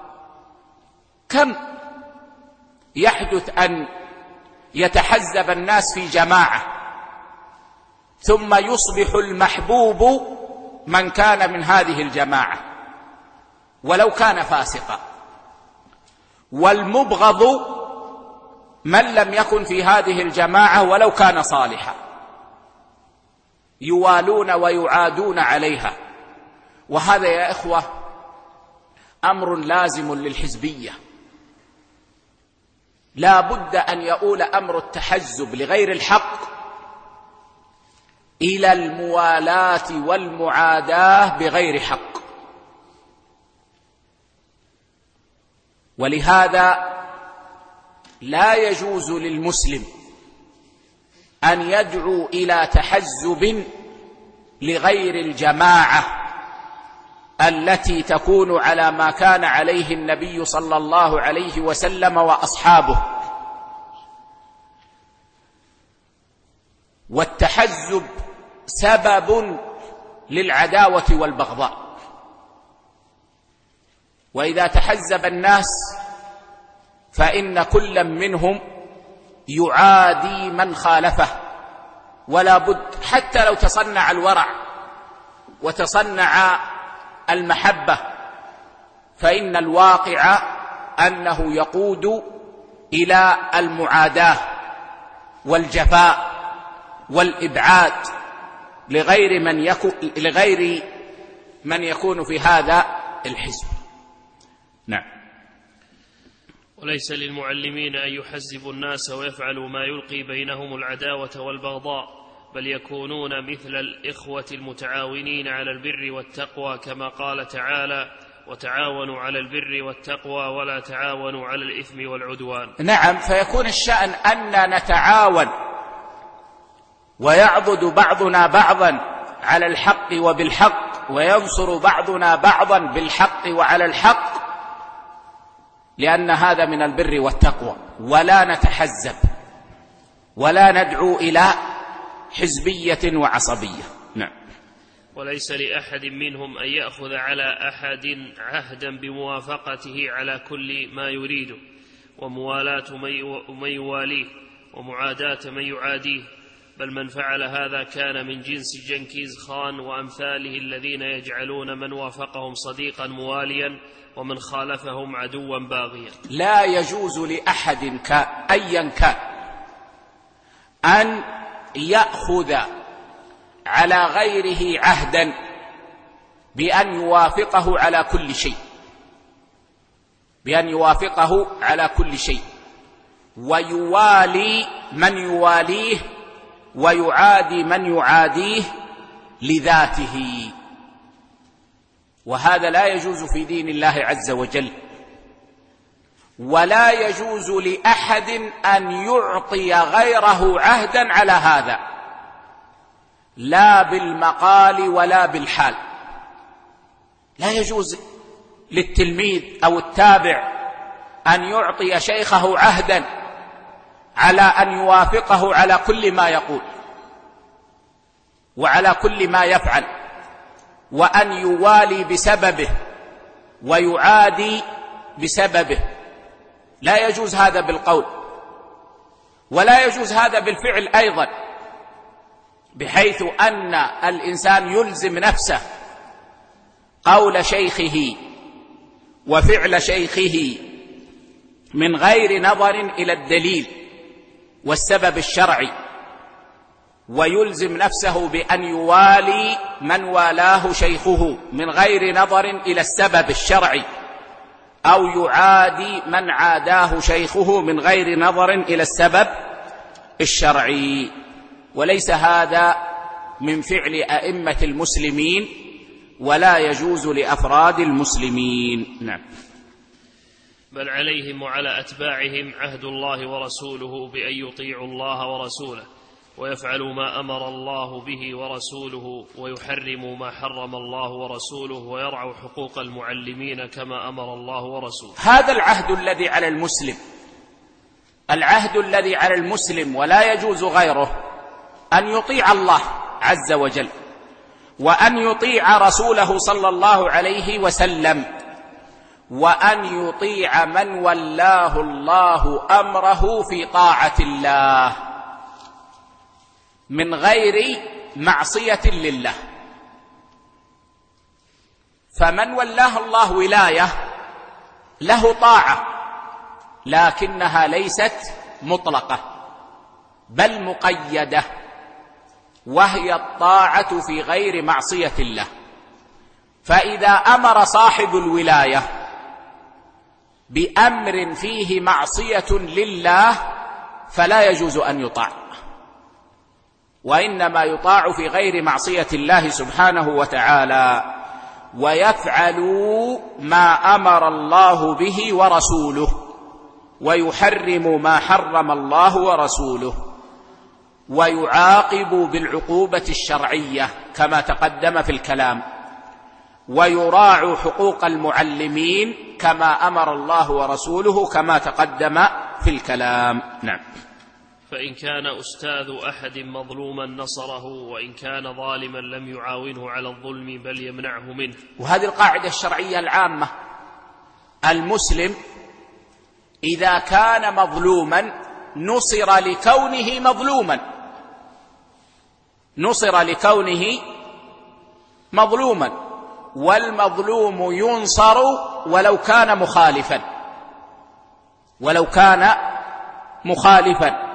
كم يحدث أن يتحزب الناس في جماعة ثم يصبح المحبوب من كان من هذه الجماعة ولو كان فاسقا، والمبغض من لم يكن في هذه الجماعة ولو كان صالحا، يوالون ويعادون عليها. وهذا يا إخوة أمر لازم للحزبية. لا بد أن يؤول أمر التحزب لغير الحق إلى الموالاة والمعاداة بغير حق. ولهذا لا يجوز للمسلم أن يدعو إلى تحزب لغير الجماعة التي تكون على ما كان عليه النبي صلى الله عليه وسلم وأصحابه. والتحزب سبب للعداوة والبغضاء. وإذا تحزب الناس فإن كل منهم يعادي من خالفه ولا بد حتى لو تصنع الورع وتصنع المحبة، فإن الواقع أنه يقود إلى المعاداة والجفاء والإبعاد لغير من يكون لغير من يكون في هذا الحزب. نعم. وليس للمعلمين أن يحزبوا الناس ويفعلوا ما يلقي بينهم العداوة والبغضاء، بل يكونون مثل الإخوة المتعاونين على البر والتقوى، كما قال تعالى: وتعاونوا على البر والتقوى ولا تعاونوا على الإثم والعدوان. نعم، فيكون الشأن أن نتعاون ويعضد بعضنا بعضا على الحق وبالحق، وينصر بعضنا بعضا بالحق وعلى الحق، لأن هذا من البر والتقوى، ولا نتحزب ولا ندعو إلى حزبية وعصبية. نعم. وليس لأحد منهم أن يأخذ على أحد عهدا بموافقته على كل ما يريده، وموالاة من يواليه، ومعاداة من يعاديه، بل من فعل هذا كان من جنس جنكيز خان وأمثاله الذين يجعلون من وافقهم صديقا مواليا ومن خالفهم عدوا باغيا. لا يجوز لأحد أيا كان أن يأخذ على غيره عهدا بأن يوافقه على كل شيء بأن يوافقه على كل شيء ويوالي من يواليه ويعادي من يعاديه لذاته، وهذا لا يجوز في دين الله عز وجل. ولا يجوز لأحد أن يعطي غيره عهدا على هذا، لا بالمقال ولا بالحال. لا يجوز للتلميذ أو التابع أن يعطي شيخه عهدا على أن يوافقه على كل ما يقول وعلى كل ما يفعل، وأن يوالي بسببه ويعادي بسببه. لا يجوز هذا بالقول، ولا يجوز هذا بالفعل أيضا، بحيث أن الإنسان يلزم نفسه قول شيخه وفعل شيخه من غير نظر إلى الدليل والسبب الشرعي، ويلزم نفسه بأن يوالي من والاه شيخه من غير نظر إلى السبب الشرعي، أو يعادي من عاداه شيخه من غير نظر إلى السبب الشرعي. وليس هذا من فعل أئمة المسلمين، ولا يجوز لأفراد المسلمين. نعم. بل عليهم وعلى أتباعهم عهد الله ورسوله بأن يطيعوا الله ورسوله، ويفعلوا ما أمر الله به ورسوله، ويحرموا ما حرم الله ورسوله، ويرعوا حقوق المعلمين كما أمر الله ورسوله. هذا العهد الذي على المسلم، العهد الذي على المسلم، ولا يجوز غيره، أن يطيع الله عز وجل، وأن يطيع رسوله صلى الله عليه وسلم، وأن يطيع من ولاه الله أمره في طاعة الله من غير معصية لله. فمن ولاه الله ولاية له طاعة، لكنها ليست مطلقة بل مقيدة، وهي الطاعة في غير معصية الله. فإذا أمر صاحب الولاية بأمر فيه معصية لله فلا يجوز أن يطاع، وإنما يطاع في غير معصية الله سبحانه وتعالى. ويفعلوا ما أمر الله به ورسوله، ويحرم ما حرم الله ورسوله، ويعاقب بالعقوبة الشرعية كما تقدم في الكلام، ويراعوا حقوق المعلمين كما أمر الله ورسوله كما تقدم في الكلام. نعم. فإن كان أستاذ أحد مظلوما نصره، وإن كان ظالما لم يعاونه على الظلم بل يمنعه منه. وهذه القاعدة الشرعية العامة: المسلم إذا كان مظلوما نصر لكونه مظلوما، نصر لكونه مظلوما، والمظلوم ينصر ولو كان مخالفا ولو كان مخالفا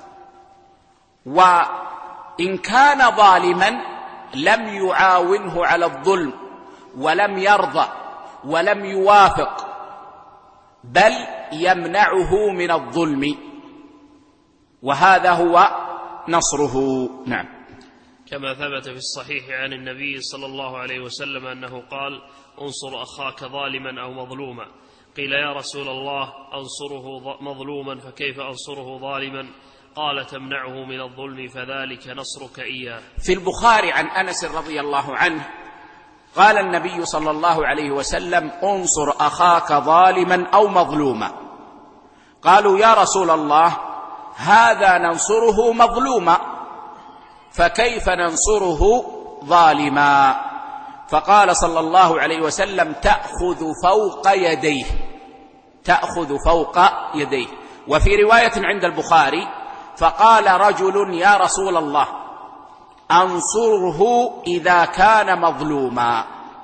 وإن كان ظالما لم يعاونه على الظلم ولم يرضى ولم يوافق، بل يمنعه من الظلم، وهذا هو نصره. نعم. كما ثبت في الصحيح عن النبي صلى الله عليه وسلم أنه قال: انصر أخاك ظالما أو مظلوما. قيل: يا رسول الله، أنصره مظلوما فكيف أنصره ظالما؟ قال: تمنعه من الظلم فذلك نصرك إياه. في البخاري عن أنس رضي الله عنه قال النبي صلى الله عليه وسلم: انصر أخاك ظالما أو مظلوما. قالوا: يا رسول الله، هذا ننصره مظلوما فكيف ننصره ظالما؟ فقال صلى الله عليه وسلم: تأخذ فوق يديه تأخذ فوق يديه. وفي رواية عند البخاري: فقال رجل: يا رسول الله، أنصره إذا كان مظلوما،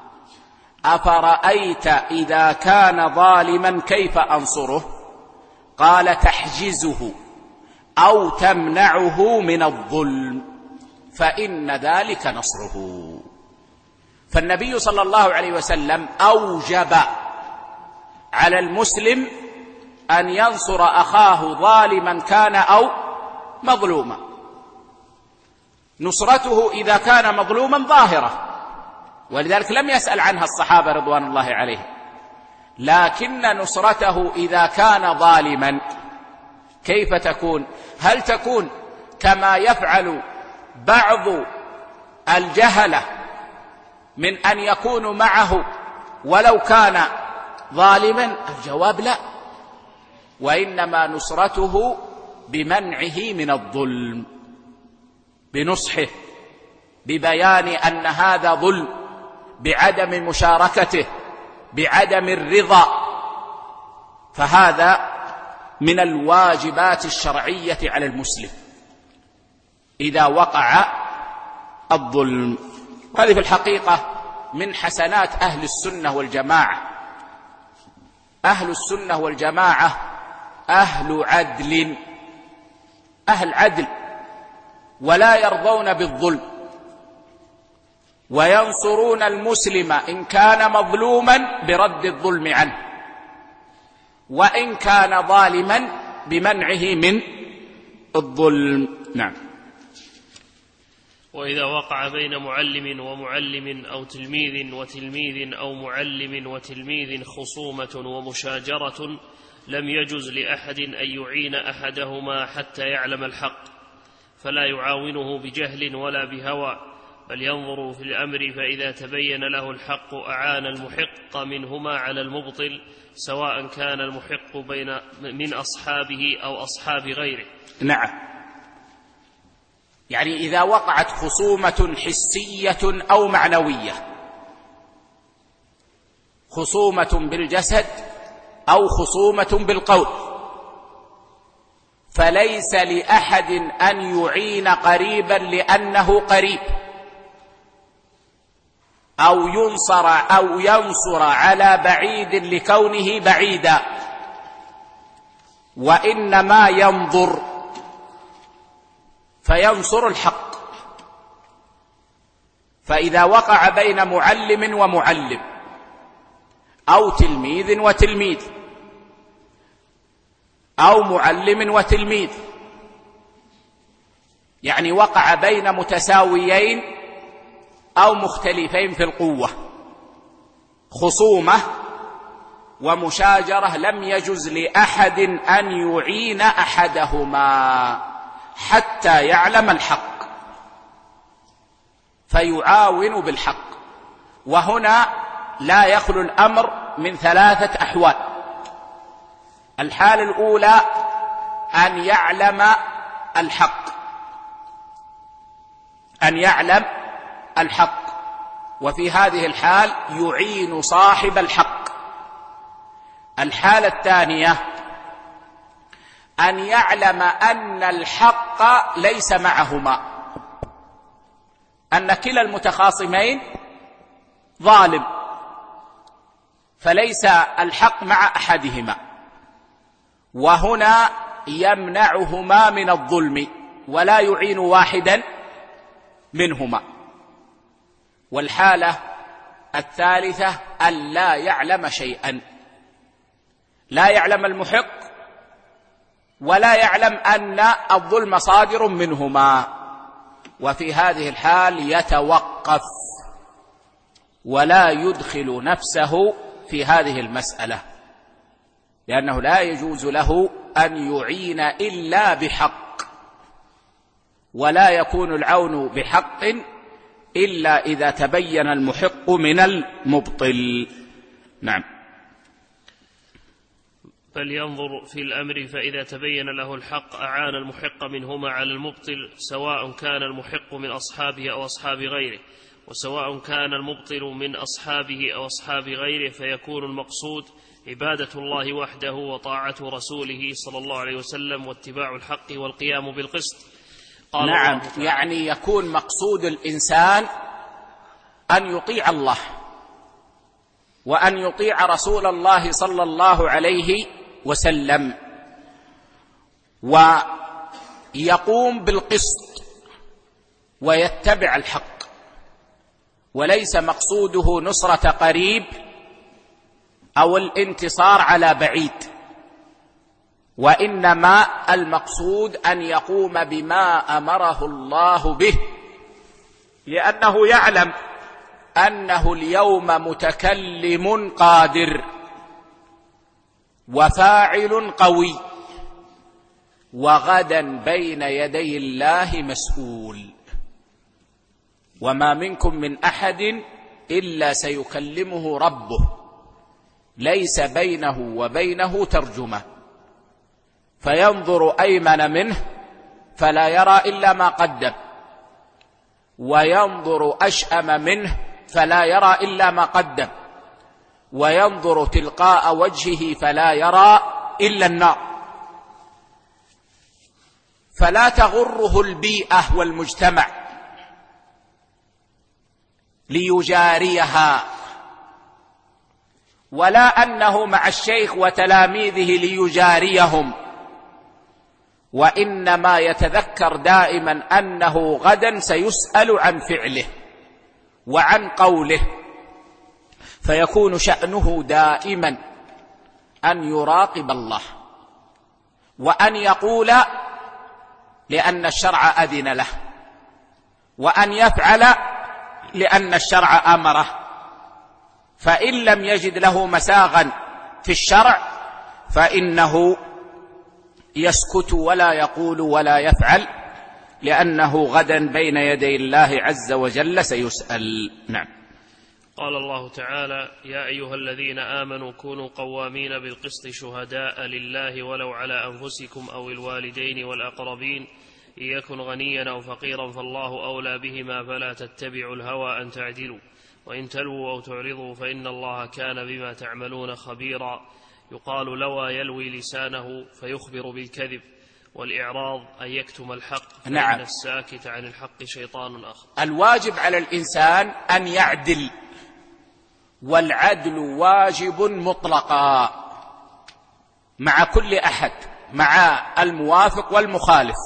أفرأيت إذا كان ظالما كيف أنصره؟ قال: تحجزه أو تمنعه من الظلم فإن ذلك نصره. فالنبي صلى الله عليه وسلم أوجب على المسلم أن ينصر أخاه ظالما كان أو مظلوما. نصرته إذا كان مظلوما ظاهرة، ولذلك لم يسأل عنها الصحابة رضوان الله عليهم، لكن نصرته إذا كان ظالما كيف تكون؟ هل تكون كما يفعل بعض الجهلة من أن يكونوا معه ولو كان ظالما؟ الجواب لا، وإنما نصرته بمنعه من الظلم، بنصحه، ببيان أن هذا ظلم، بعدم مشاركته، بعدم الرضا. فهذا من الواجبات الشرعية على المسلم إذا وقع الظلم. وهذه في الحقيقة من حسنات أهل السنة والجماعة. أهل السنة والجماعة أهل عدل أهل عدل ولا يرضون بالظلم، وينصرون المسلم إن كان مظلوما برد الظلم عنه، وإن كان ظالما بمنعه من الظلم. نعم. وإذا وقع بين معلم ومعلم أو تلميذ وتلميذ أو معلم وتلميذ خصومة ومشاجرة لم يجز لأحد أن يعين أحدهما حتى يعلم الحق، فلا يعاونه بجهل ولا بهوى، بل ينظر في الأمر، فإذا تبين له الحق أعان المحق منهما على المبطل، سواء كان المحق بين من أصحابه أو أصحاب غيره. نعم. يعني إذا وقعت خصومة حسية أو معنوية، خصومة بالجسد أو خصومة بالقول، فليس لأحد أن يعين قريبا لأنه قريب، أو ينصر أو ينصر على بعيد لكونه بعيدا، وإنما ينظر فينصر الحق. فإذا وقع بين معلم ومعلم أو تلميذ وتلميذ أو معلم وتلميذ، يعني وقع بين متساويين أو مختلفين في القوة، خصومة ومشاجرة، لم يجز لأحد أن يعين أحدهما حتى يعلم الحق فيعاون بالحق. وهنا لا يخلو الأمر من ثلاثة أحوال. الحالة الأولى أن يعلم الحق أن يعلم الحق وفي هذه الحال يعين صاحب الحق. الحالة الثانية أن يعلم أن الحق ليس معهما، أن كلا المتخاصمين ظالم، فليس الحق مع أحدهما، وهنا يمنعهما من الظلم ولا يعين واحدا منهما. والحالة الثالثة أن لا يعلم شيئا، لا يعلم المحق ولا يعلم أن الظلم صادر منهما، وفي هذه الحال يتوقف ولا يدخل نفسه في هذه المسألة، لأنه لا يجوز له أن يعين إلا بحق، ولا يكون العون بحق إلا إذا تبين المحق من المبطل. نعم. فلينظر في الأمر فإذا تبين له الحق أعان المحق منهما على المبطل، سواء كان المحق من أصحابه أو أصحاب غيره، وسواء كان المبطل من أصحابه أو أصحاب غيره، فيكون المقصود عبادة الله وحده وطاعة رسوله صلى الله عليه وسلم واتباع الحق والقيام بالقسط. قال نعم، يعني يكون مقصود الإنسان أن يطيع الله وأن يطيع رسول الله صلى الله عليه وسلم، ويقوم بالقسط ويتبع الحق، وليس مقصوده نصرة قريب أو الانتصار على بعيد، وإنما المقصود أن يقوم بما أمره الله به، لأنه يعلم أنه اليوم متكلم قادر وفاعل قوي، وغدا بين يدي الله مسؤول، وما منكم من أحد إلا سيكلمه ربه ليس بينه وبينه ترجمة، فينظر أيمن منه فلا يرى إلا ما قدم، وينظر أشأم منه فلا يرى إلا ما قدم، وينظر تلقاء وجهه فلا يرى إلا النار. فلا تغره البيئة والمجتمع ليجاريها، ولا أنه مع الشيخ وتلاميذه ليجاريهم، وإنما يتذكر دائما أنه غدا سيسأل عن فعله وعن قوله، فيكون شأنه دائما أن يراقب الله، وأن يقول لأن الشرع أذن له، وأن يفعل لأن الشرع أمره، فإن لم يجد له مساغا في الشرع فإنه يسكت ولا يقول ولا يفعل، لأنه غدا بين يدي الله عز وجل سيسأل. نعم. قال الله تعالى: يا أيها الذين آمنوا كونوا قوامين بالقسط شهداء لله ولو على أنفسكم أو الوالدين والأقربين إن يكن غنيا أو فقيرا فالله أولى بهما فلا تتبعوا الهوى أن تعدلوا وإن تلووا أو تعرضوا فإن الله كان بما تعملون خبيرا. يقال لوى يلوي لسانه فيخبر بالكذب، والإعراض أن يكتم الحق، نعم. فإن الساكت عن الحق شيطان آخر. الواجب على الإنسان أن يعدل، والعدل واجب مطلقا مع كل أحد، مع الموافق والمخالف،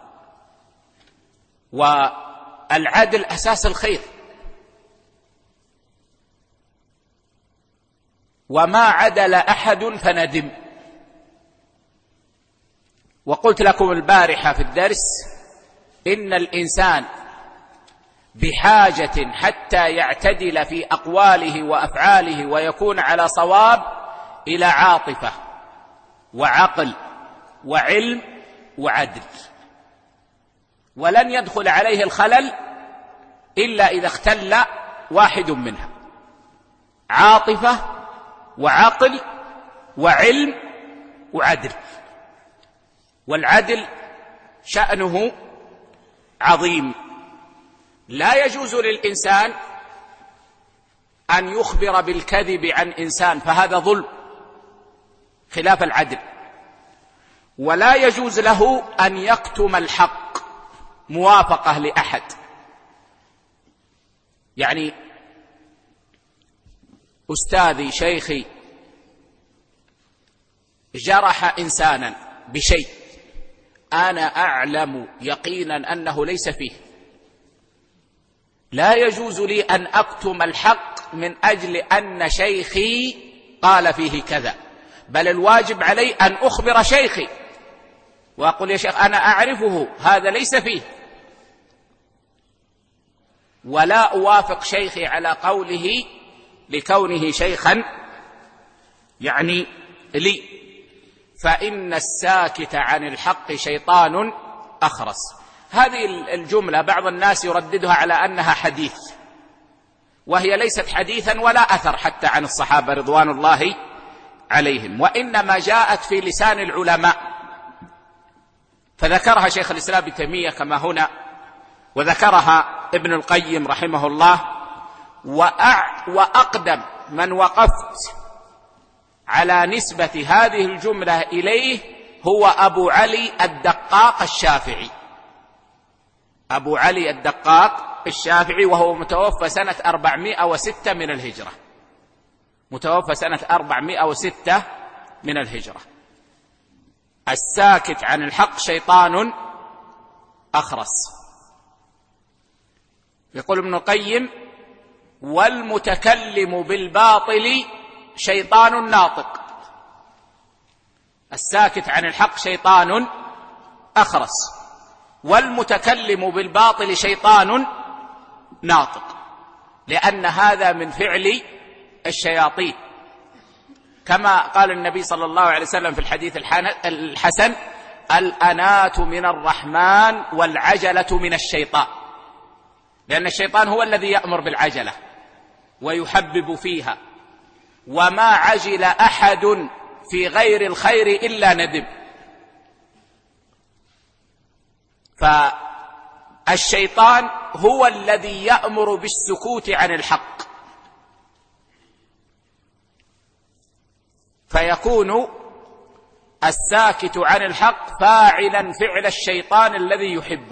والعدل أساس الخير، وما عدل أحد فندم. وقلت لكم البارحة في الدرس إن الإنسان بحاجة حتى يعتدل في أقواله وأفعاله ويكون على صواب إلى عاطفة وعقل وعلم وعدل، ولن يدخل عليه الخلل إلا إذا اختل واحد منها، عاطفة وعقل وعلم وعدل. والعدل شأنه عظيم، لا يجوز للإنسان أن يخبر بالكذب عن إنسان، فهذا ظلم خلاف العدل، ولا يجوز له أن يكتم الحق موافقة لأحد، يعني أستاذي شيخي جرح إنسانا بشيء أنا أعلم يقينا أنه ليس فيه، لا يجوز لي أن أكتم الحق من أجل أن شيخي قال فيه كذا، بل الواجب علي أن أخبر شيخي وأقول يا شيخ أنا أعرفه هذا ليس فيه، ولا أوافق شيخي على قوله لكونه شيخا يعني لي، فإن الساكت عن الحق شيطان أخرس. هذه الجملة بعض الناس يرددها على أنها حديث، وهي ليست حديثا ولا أثر حتى عن الصحابة رضوان الله عليهم، وإنما جاءت في لسان العلماء، فذكرها شيخ الإسلام ابن تيمية كما هنا، وذكرها ابن القيم رحمه الله، وأقدم من وقفت على نسبة هذه الجملة إليه هو أبو علي الدقاق الشافعي، أبو علي الدقاق الشافعي، وهو متوفى سنة أربعمائة وستة من الهجرة، متوفى سنة أربعمائة وستة من الهجرة. الساكت عن الحق شيطان أخرس. يقول ابن القيم والمتكلم بالباطل شيطان ناطق. الساكت عن الحق شيطان أخرس، والمتكلم بالباطل شيطان ناطق، لأن هذا من فعل الشياطين، كما قال النبي صلى الله عليه وسلم في الحديث الحسن: الأنات من الرحمن والعجلة من الشيطان، لأن الشيطان هو الذي يأمر بالعجلة ويحبب فيها، وما عجل أحد في غير الخير إلا ندم. فالشيطان هو الذي يأمر بالسكوت عن الحق، فيكون الساكت عن الحق فاعلا فعل الشيطان الذي يحبه،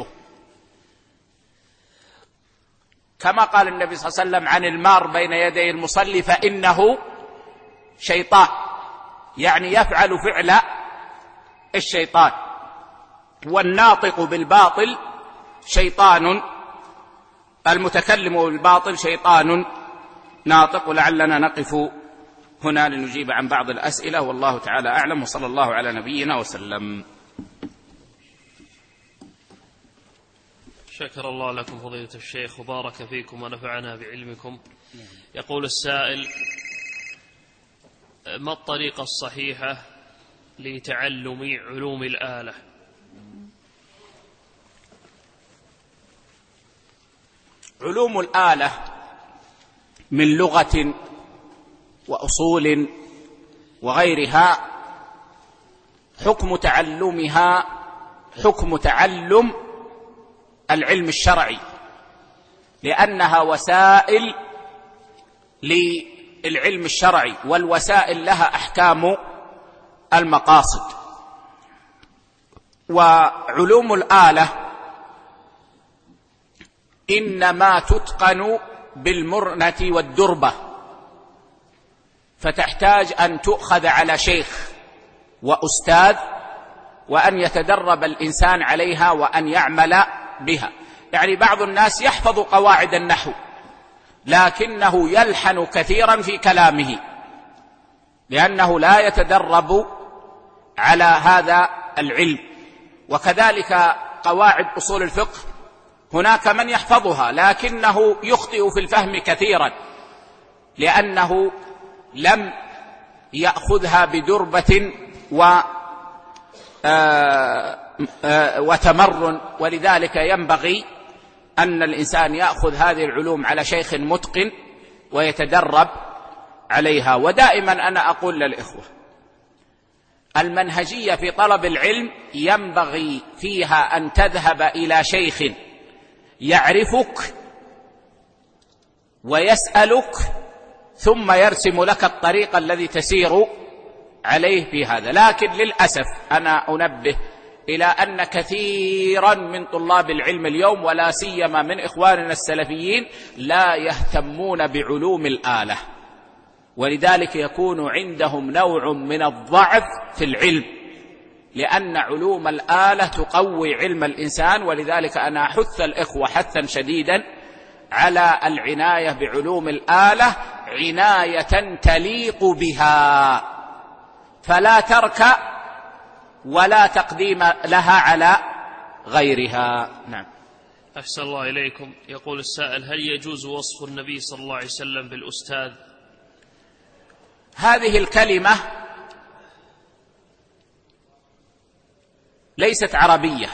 كما قال النبي صلى الله عليه وسلم عن المار بين يدي المصلي: فإنه شيطان، يعني يفعل فعل الشيطان. والناطق بالباطل شيطان، المتكلم بالباطل شيطان ناطق. ولعلنا نقف هنا لنجيب عن بعض الأسئلة، والله تعالى أعلم، وصلى الله على نبينا وسلم. شكر الله لكم فضيلة الشيخ وبارك فيكم ونفعنا بعلمكم. يقول السائل: ما الطريقة الصحيحة لتعلم علوم الآلة؟ علوم الآلة من لغة وأصول وغيرها حكم تعلمها حكم تعلم العلم الشرعي، لأنها وسائل للعلم الشرعي، والوسائل لها أحكام المقاصد. وعلوم الآلة إنما تتقن بالمرنة والدربة، فتحتاج أن تؤخذ على شيخ وأستاذ، وأن يتدرب الإنسان عليها وأن يعمل بها. يعني بعض الناس يحفظ قواعد النحو لكنه يلحن كثيرا في كلامه، لأنه لا يتدرب على هذا العلم. وكذلك قواعد أصول الفقه، هناك من يحفظها لكنه يخطئ في الفهم كثيرا، لأنه لم يأخذها بدربة و وتمرن. ولذلك ينبغي أن الإنسان يأخذ هذه العلوم على شيخ متقن ويتدرب عليها. ودائما أنا أقول للإخوة: المنهجية في طلب العلم ينبغي فيها أن تذهب إلى شيخ يعرفك ويسألك، ثم يرسم لك الطريق الذي تسير عليه في هذا. لكن للأسف أنا أنبه إلى أن كثيرا من طلاب العلم اليوم ولا سيما من إخواننا السلفيين لا يهتمون بعلوم الآلة، ولذلك يكون عندهم نوع من الضعف في العلم، لأن علوم الآلة تقوي علم الإنسان. ولذلك أنا أحث الإخوة حثا شديدا على العناية بعلوم الآلة عناية تليق بها، فلا ترك ولا تقديم لها على غيرها. نعم. أحسن الله إليكم. يقول السائل: هل يجوز وصف النبي صلى الله عليه وسلم بالأستاذ؟ هذه الكلمة ليست عربية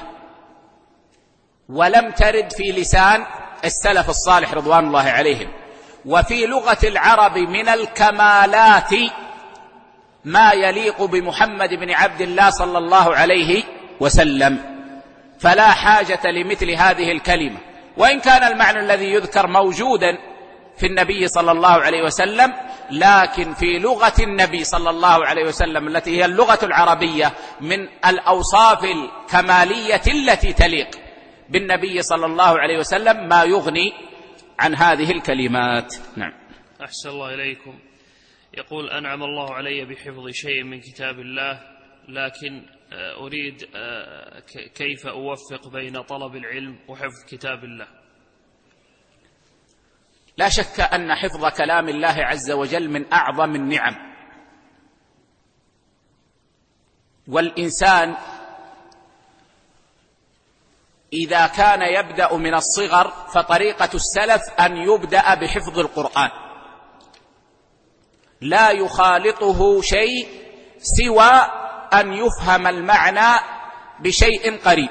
ولم ترد في لسان السلف الصالح رضوان الله عليهم، وفي لغة العرب من الكمالات ما يليق بمحمد بن عبد الله صلى الله عليه وسلم، فلا حاجة لمثل هذه الكلمة، وإن كان المعنى الذي يذكر موجودا في النبي صلى الله عليه وسلم، لكن في لغة النبي صلى الله عليه وسلم التي هي اللغة العربية من الأوصاف الكمالية التي تليق بالنبي صلى الله عليه وسلم ما يغني عن هذه الكلمات. نعم. أحسن الله إليكم. يقول: أنعم الله علي بحفظ شيء من كتاب الله، لكن أريد كيف أوفق بين طلب العلم وحفظ كتاب الله؟ لا شك أن حفظ كلام الله عز وجل من أعظم النعم، والإنسان إذا كان يبدأ من الصغر فطريقة السلف أن يبدأ بحفظ القرآن، لا يخالطه شيء سوى أن يفهم المعنى بشيء قريب،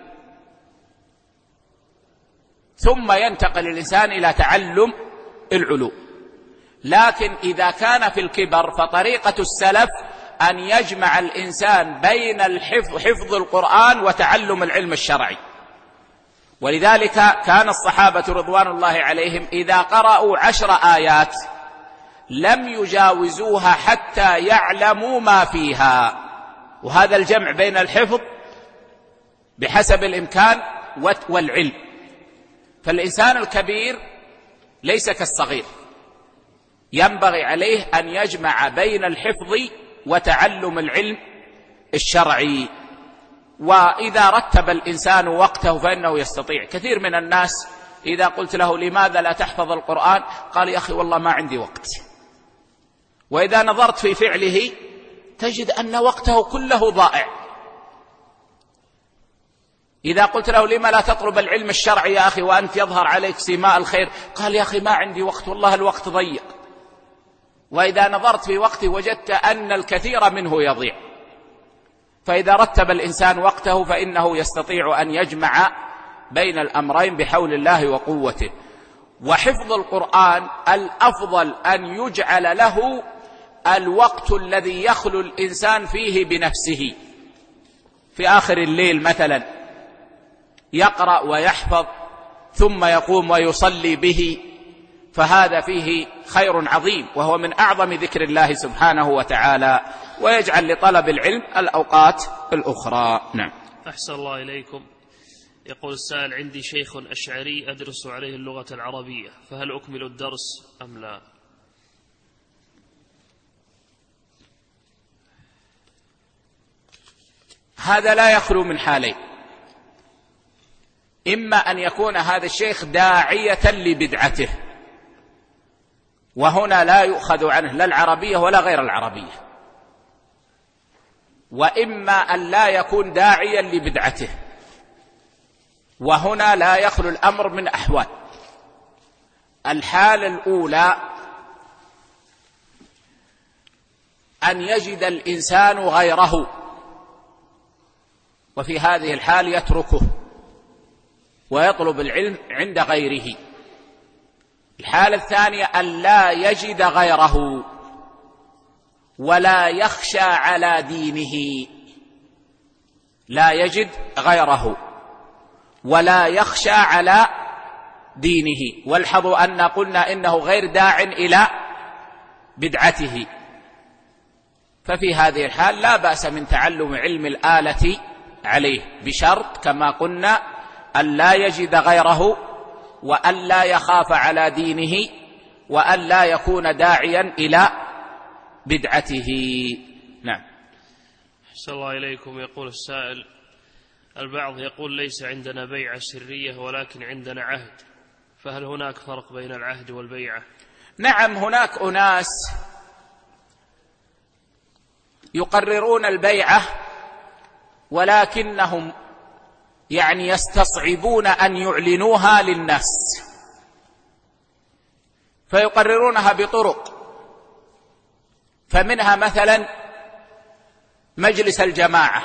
ثم ينتقل الإنسان إلى تعلم العلوم. لكن إذا كان في الكبر فطريقة السلف أن يجمع الإنسان بين الحفظ حفظ القرآن وتعلم العلم الشرعي، ولذلك كان الصحابة رضوان الله عليهم إذا قرأوا عشر آيات لم يجاوزوها حتى يعلموا ما فيها، وهذا الجمع بين الحفظ بحسب الإمكان والعلم. فالإنسان الكبير ليس كالصغير، ينبغي عليه أن يجمع بين الحفظ وتعلم العلم الشرعي، وإذا رتب الإنسان وقته فإنه يستطيع. كثير من الناس إذا قلت له لماذا لا تحفظ القرآن قال يا أخي والله ما عندي وقت، وإذا نظرت في فعله تجد أن وقته كله ضائع. إذا قلت له لما لا تطلب العلم الشرعي يا أخي وأنت يظهر عليك سماء الخير قال يا أخي ما عندي وقت، والله الوقت ضيق. وإذا نظرت في وقته وجدت أن الكثير منه يضيع. فإذا رتب الإنسان وقته فإنه يستطيع أن يجمع بين الأمرين بحول الله وقوته. وحفظ القرآن الأفضل أن يجعل له الوقت الذي يخلو الإنسان فيه بنفسه، في آخر الليل مثلا يقرأ ويحفظ ثم يقوم ويصلي به، فهذا فيه خير عظيم، وهو من أعظم ذكر الله سبحانه وتعالى، ويجعل لطلب العلم الأوقات الأخرى. نعم. أحسن الله إليكم. يقول السائل: عندي شيخ أشعري أدرس عليه اللغة العربية، فهل أكمل الدرس أم لا؟ هذا لا يخلو من حالين: إما أن يكون هذا الشيخ داعية لبدعته، وهنا لا يؤخذ عنه لا العربية ولا غير العربية، وإما أن لا يكون داعيا لبدعته، وهنا لا يخلو الأمر من أحوال. الحالة الأولى أن يجد الإنسان غيره، وفي هذه الحال يتركه ويطلب العلم عند غيره. الحالة الثانية أن لا يجد غيره ولا يخشى على دينه، لا يجد غيره ولا يخشى على دينه. والحظوا أن قلنا إنه غير داع إلى بدعته، ففي هذه الحال لا بأس من تعلم علم الآلة عليه، بشرط كما قلنا أن لا يجد غيره، وأن لا يخاف على دينه، وأن لا يكون داعيا إلى بدعته. نعم. أحسن الله إليكم. يقول السائل: البعض يقول ليس عندنا بيعة سرية ولكن عندنا عهد، فهل هناك فرق بين العهد والبيعة؟ نعم، هناك أناس يقررون البيعة ولكنهم يعني يستصعبون أن يعلنوها للناس، فيقررونها بطرق، فمنها مثلا مجلس الجماعة،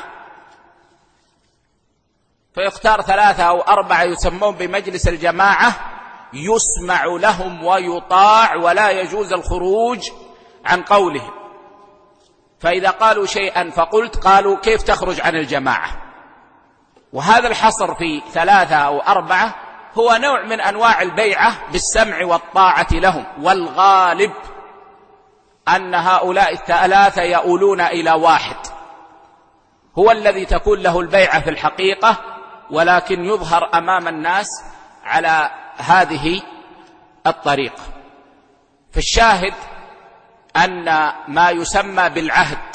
فيختار ثلاثة أو أربعة يسمون بمجلس الجماعة، يسمع لهم ويطاع ولا يجوز الخروج عن قولهم، فإذا قالوا شيئا فقلت قالوا كيف تخرج عن الجماعة. وهذا الحصر في ثلاثة أو أربعة هو نوع من أنواع البيعة بالسمع والطاعة لهم، والغالب أن هؤلاء الثلاثة يؤولون إلى واحد هو الذي تكون له البيعة في الحقيقة، ولكن يظهر أمام الناس على هذه الطريقة. فالشاهد أن ما يسمى بالعهد،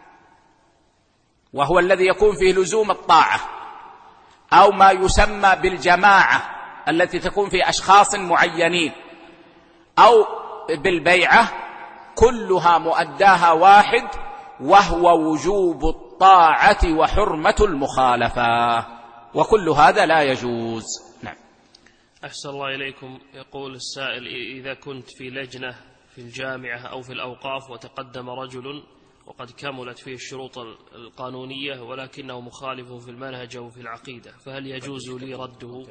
وهو الذي يكون فيه لزوم الطاعة، أو ما يسمى بالجماعة التي تكون في أشخاص معينين، أو بالبيعة، كلها مؤداها واحد، وهو وجوب الطاعة وحرمة المخالفة، وكل هذا لا يجوز. نعم. أحسن الله إليكم. يقول السائل: إذا كنت في لجنة في الجامعة أو في الأوقاف وتقدم رجل وقد كملت فيه الشروط القانونية ولكنه مخالف في المنهج أو في العقيدة، فهل يجوز لي رده؟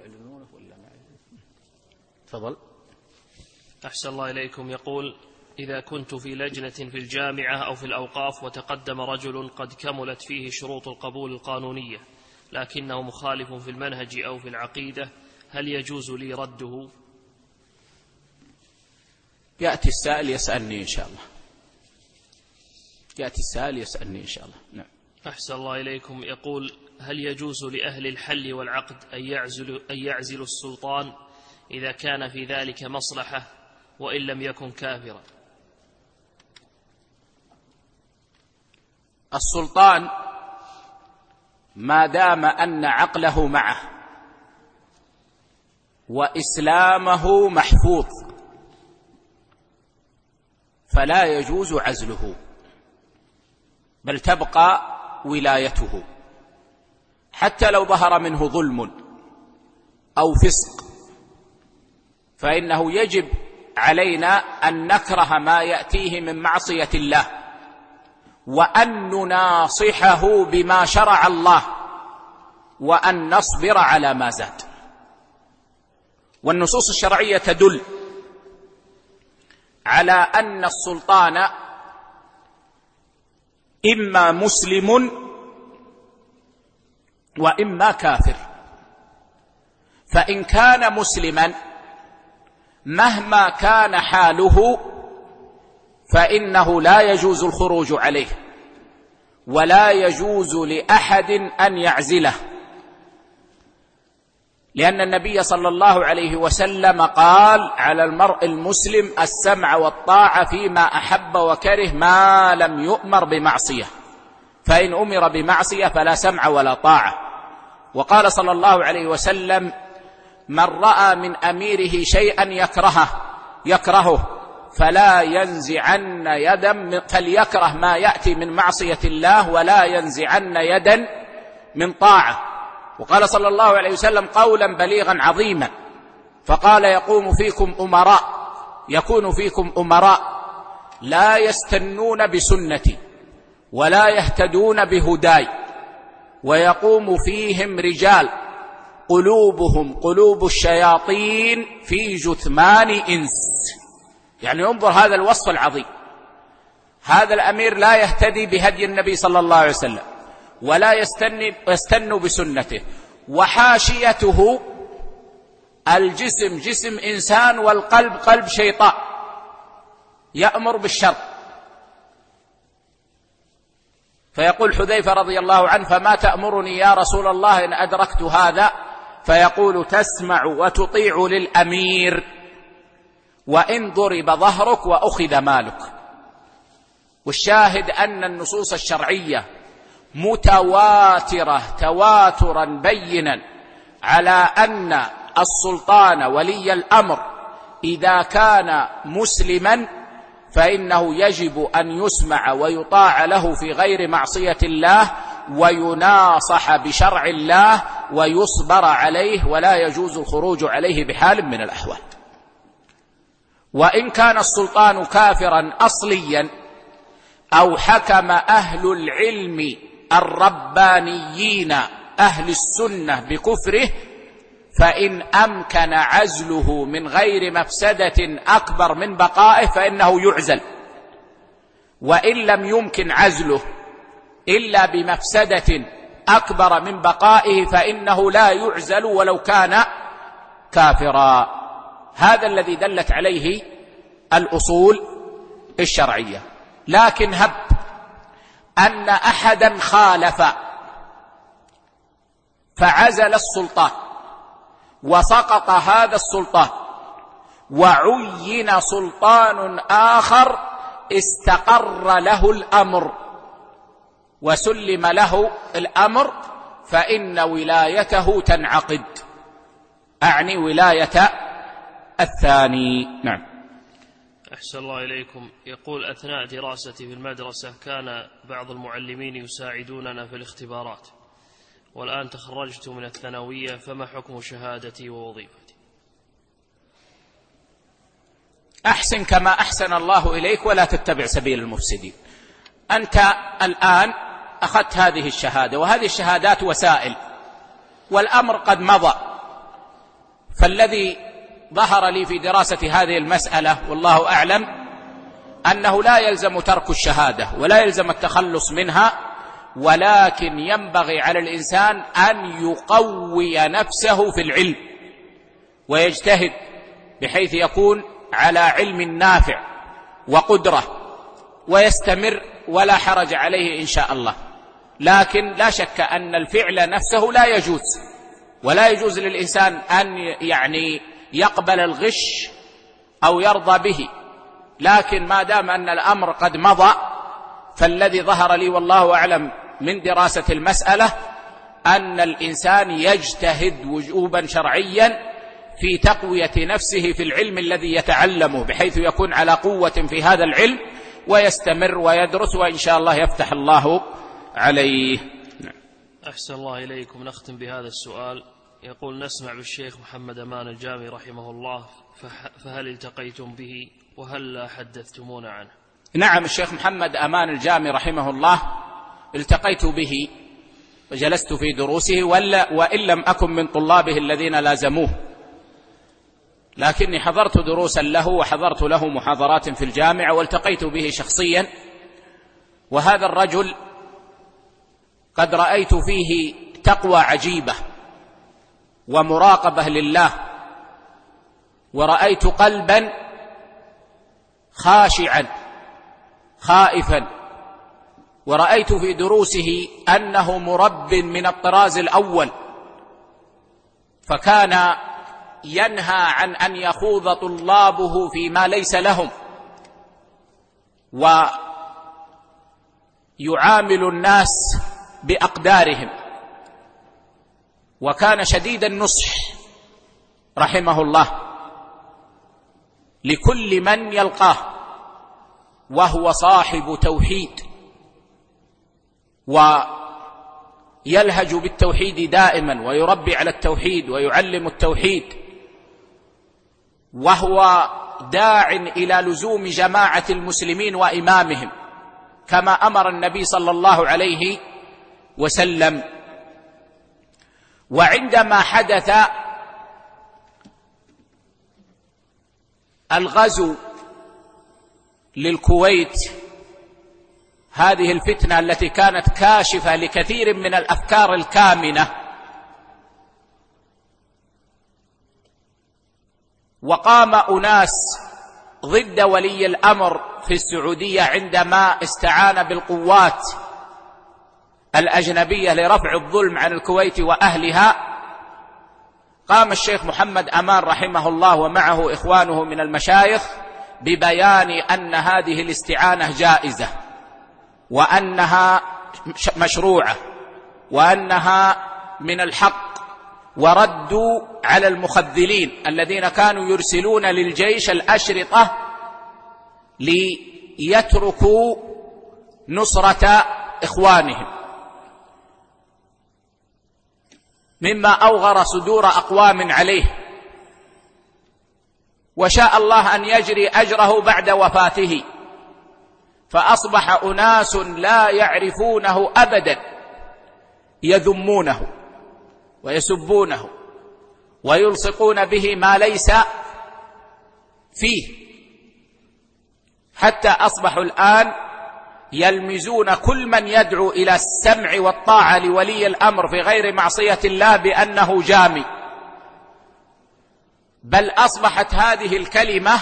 تفضل. أحسن الله إليكم. يقول: إذا كنت في لجنة في الجامعة أو في الأوقاف وتقدم رجل قد كملت فيه شروط القبول القانونية لكنه مخالف في المنهج أو في العقيدة، هل يجوز لي رده؟ يأتي السائل يسألني إن شاء الله. يأتي السائل يسألني إن شاء الله. نعم. أحسن الله إليكم. يقول: هل يجوز لأهل الحل والعقد أن يعزلوا, أن يعزلوا السلطان إذا كان في ذلك مصلحة وإن لم يكن كافرا؟ السلطان ما دام أن عقله معه وإسلامه محفوظ فلا يجوز عزله، بل تبقى ولايته، حتى لو ظهر منه ظلم أو فسق، فإنه يجب علينا أن نكره ما يأتيه من معصية الله، وأن نناصحه بما شرع الله، وأن نصبر على ما زاد. والنصوص الشرعية تدل على أن السلطان إما مسلم وإما كافر، فإن كان مسلما مهما كان حاله فإنه لا يجوز الخروج عليه، ولا يجوز لأحد أن يعزله، لأن النبي صلى الله عليه وسلم قال: على المرء المسلم السمع والطاعة فيما أحب وكره ما لم يؤمر بمعصية، فإن أمر بمعصية فلا سمع ولا طاعة. وقال صلى الله عليه وسلم: من رأى من أميره شيئا يكرهه يكرهه فلا ينزعن يدا، فليكره ما يأتي من معصية الله ولا ينزعن يدا من طاعة. وقال صلى الله عليه وسلم قولا بليغا عظيما، فقال: يقوم فيكم أمراء يكون فيكم أمراء لا يستنون بسنتي ولا يهتدون بهداي، ويقوم فيهم رجال قلوبهم قلوب الشياطين في جثمان إنس. يعني انظر هذا الوصف العظيم، هذا الأمير لا يهتدي بهدي النبي صلى الله عليه وسلم ولا يستن بسنته، وحاشيته الجسم جسم إنسان والقلب قلب شيطان يأمر بالشر. فيقول حذيفة رضي الله عنه: فما تأمرني يا رسول الله إن أدركت هذا؟ فيقول: تسمع وتطيع للأمير وإن ضرب ظهرك وأخذ مالك. والشاهد أن النصوص الشرعية متواترة تواترا بينا على أن السلطان ولي الأمر إذا كان مسلما فإنه يجب أن يسمع ويطاع له في غير معصية الله، ويناصح بشرع الله، ويصبر عليه، ولا يجوز الخروج عليه بحال من الأحوال. وإن كان السلطان كافرا أصليا أو حكم أهل العلم الربانيين أهل السنة بكفره، فإن أمكن عزله من غير مفسدة أكبر من بقائه فإنه يعزل، وإن لم يمكن عزله إلا بمفسدة أكبر من بقائه فإنه لا يعزل ولو كان كافرا. هذا الذي دلت عليه الأصول الشرعية. لكن هب أن أحدا خالف فعزل السلطان وسقط هذا السلطان وعين سلطان آخر استقر له الأمر وسلم له الأمر، فإن ولايته تنعقد، أعني ولاية الثاني. نعم. أحسن الله إليكم. يقول: أثناء دراستي في المدرسة كان بعض المعلمين يساعدوننا في الاختبارات، والآن تخرجت من الثانوية، فما حكم شهادتي ووظيفتي؟ أحسن كما أحسن الله إليك ولا تتبع سبيل المفسدين. أنت الآن أخذت هذه الشهادة، وهذه الشهادات وسائل، والأمر قد مضى. فالذي ظهر لي في دراسة هذه المسألة والله أعلم أنه لا يلزم ترك الشهادة ولا يلزم التخلص منها، ولكن ينبغي على الإنسان أن يقوي نفسه في العلم ويجتهد بحيث يكون على علم نافع وقدرة ويستمر، ولا حرج عليه إن شاء الله. لكن لا شك أن الفعل نفسه لا يجوز، ولا يجوز للإنسان أن يعني يقبل الغش أو يرضى به. لكن ما دام أن الأمر قد مضى، فالذي ظهر لي والله أعلم من دراسة المسألة أن الإنسان يجتهد وجوبا شرعيا في تقوية نفسه في العلم الذي يتعلمه، بحيث يكون على قوة في هذا العلم ويستمر ويدرس، وإن شاء الله يفتح الله عليه. أحسن الله إليكم. نختم بهذا السؤال. يقول: نسمع بالشيخ محمد أمان الجامي رحمه الله، فهل التقيتم به وهل حدثتمونا عنه؟ نعم، الشيخ محمد أمان الجامي رحمه الله التقيت به وجلست في دروسه، وإن لم أكن من طلابه الذين لازموه، لكني حضرت دروسا له وحضرت له محاضرات في الجامعة والتقيت به شخصيا. وهذا الرجل قد رأيت فيه تقوى عجيبة ومراقبة لله، ورأيت قلبا خاشعا خائفا، ورأيت في دروسه أنه مرب من الطراز الأول، فكان ينهى عن أن يخوض طلابه فيما ليس لهم، ويعامل الناس بأقدارهم، وكان شديد النصح رحمه الله لكل من يلقاه، وهو صاحب توحيد ويلهج بالتوحيد دائما ويربي على التوحيد ويعلم التوحيد، وهو داع إلى لزوم جماعة المسلمين وإمامهم كما أمر النبي صلى الله عليه وسلم. وعندما حدث الغزو للكويت، هذه الفتنة التي كانت كاشفة لكثير من الأفكار الكامنة، وقام أناس ضد ولي الأمر في السعودية عندما استعان بالقوات الأجنبية لرفع الظلم عن الكويت وأهلها، قام الشيخ محمد أمان رحمه الله ومعه إخوانه من المشايخ ببيان أن هذه الاستعانة جائزة وأنها مشروعة وأنها من الحق، وردوا على المخذلين الذين كانوا يرسلون للجيش الأشرطة ليتركوا نصرة إخوانهم، مما أوغر صدور أقوام عليه، وشاء الله أن يجري أجره بعد وفاته، فأصبح أناس لا يعرفونه أبدا يذمونه ويسبونه ويلصقون به ما ليس فيه، حتى أصبحوا الآن يلمزون كل من يدعو إلى السمع والطاعة لولي الأمر في غير معصية الله بأنه جامي، بل أصبحت هذه الكلمة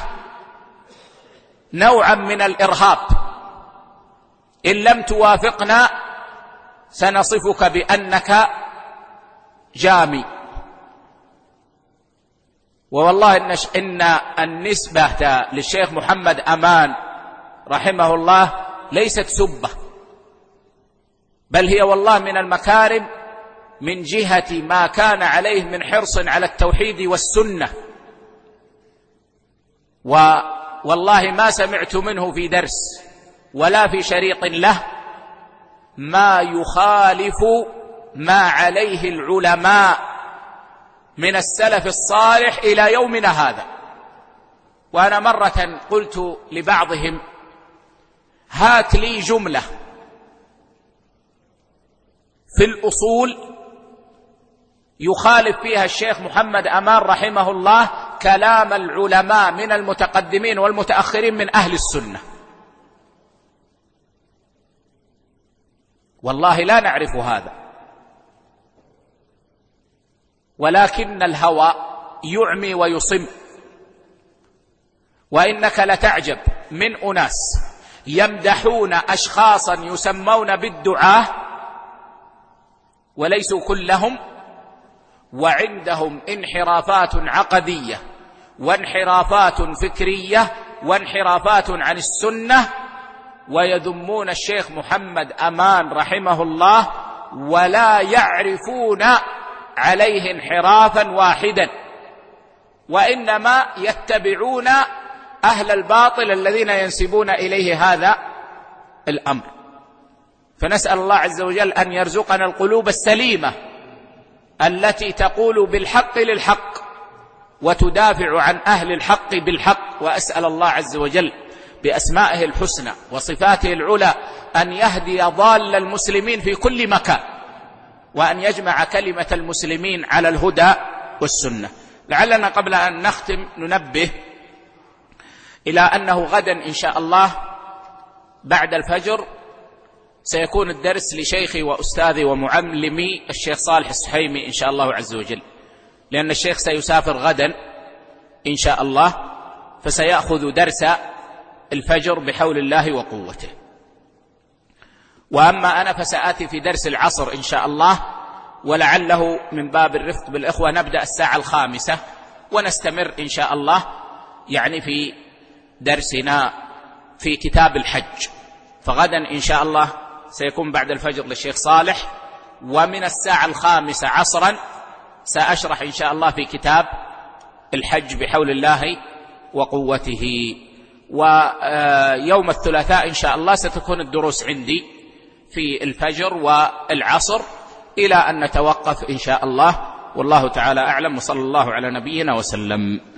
نوعا من الإرهاب، إن لم توافقنا سنصفك بأنك جامي. والله إن النسبة للشيخ محمد أمان رحمه الله ليست سبة، بل هي والله من المكارم من جهة ما كان عليه من حرص على التوحيد والسنة، والله ما سمعت منه في درس ولا في شريط له ما يخالف ما عليه العلماء من السلف الصالح إلى يومنا هذا. وأنا مرة قلت لبعضهم: هات لي جملة في الأصول يخالف فيها الشيخ محمد أمان رحمه الله كلام العلماء من المتقدمين والمتأخرين من أهل السنة. والله لا نعرف هذا، ولكن الهوى يعمي ويصم. وإنك لتعجب من أناس يمدحون أشخاصا يسمون بالدعاة وليسوا كلهم، وعندهم انحرافات عقدية وانحرافات فكرية وانحرافات عن السنة، ويذمون الشيخ محمد أمان رحمه الله ولا يعرفون عليه انحرافا واحدا، وإنما يتبعون أهل الباطل الذين ينسبون إليه هذا الأمر. فنسأل الله عز وجل أن يرزقنا القلوب السليمة التي تقول بالحق للحق وتدافع عن أهل الحق بالحق. وأسأل الله عز وجل بأسمائه الحسنى وصفاته العلى أن يهدي ضال المسلمين في كل مكان، وأن يجمع كلمة المسلمين على الهدى والسنة. لعلنا قبل أن نختم ننبه إلى أنه غدا إن شاء الله بعد الفجر سيكون الدرس لشيخي وأستاذي ومعلمي الشيخ صالح السحيمي إن شاء الله عز وجل، لأن الشيخ سيسافر غدا إن شاء الله، فسيأخذ درس الفجر بحول الله وقوته. وأما أنا فسآتي في درس العصر إن شاء الله، ولعله من باب الرفق بالإخوة نبدأ الساعة الخامسة ونستمر إن شاء الله يعني في درسنا في كتاب الحج. فغدا إن شاء الله سيكون بعد الفجر للشيخ صالح، ومن الساعة الخامسة عصرا سأشرح إن شاء الله في كتاب الحج بحول الله وقوته. ويوم الثلاثاء إن شاء الله ستكون الدروس عندي في الفجر والعصر إلى أن نتوقف إن شاء الله، والله تعالى أعلم، وصلى الله على نبينا وسلم.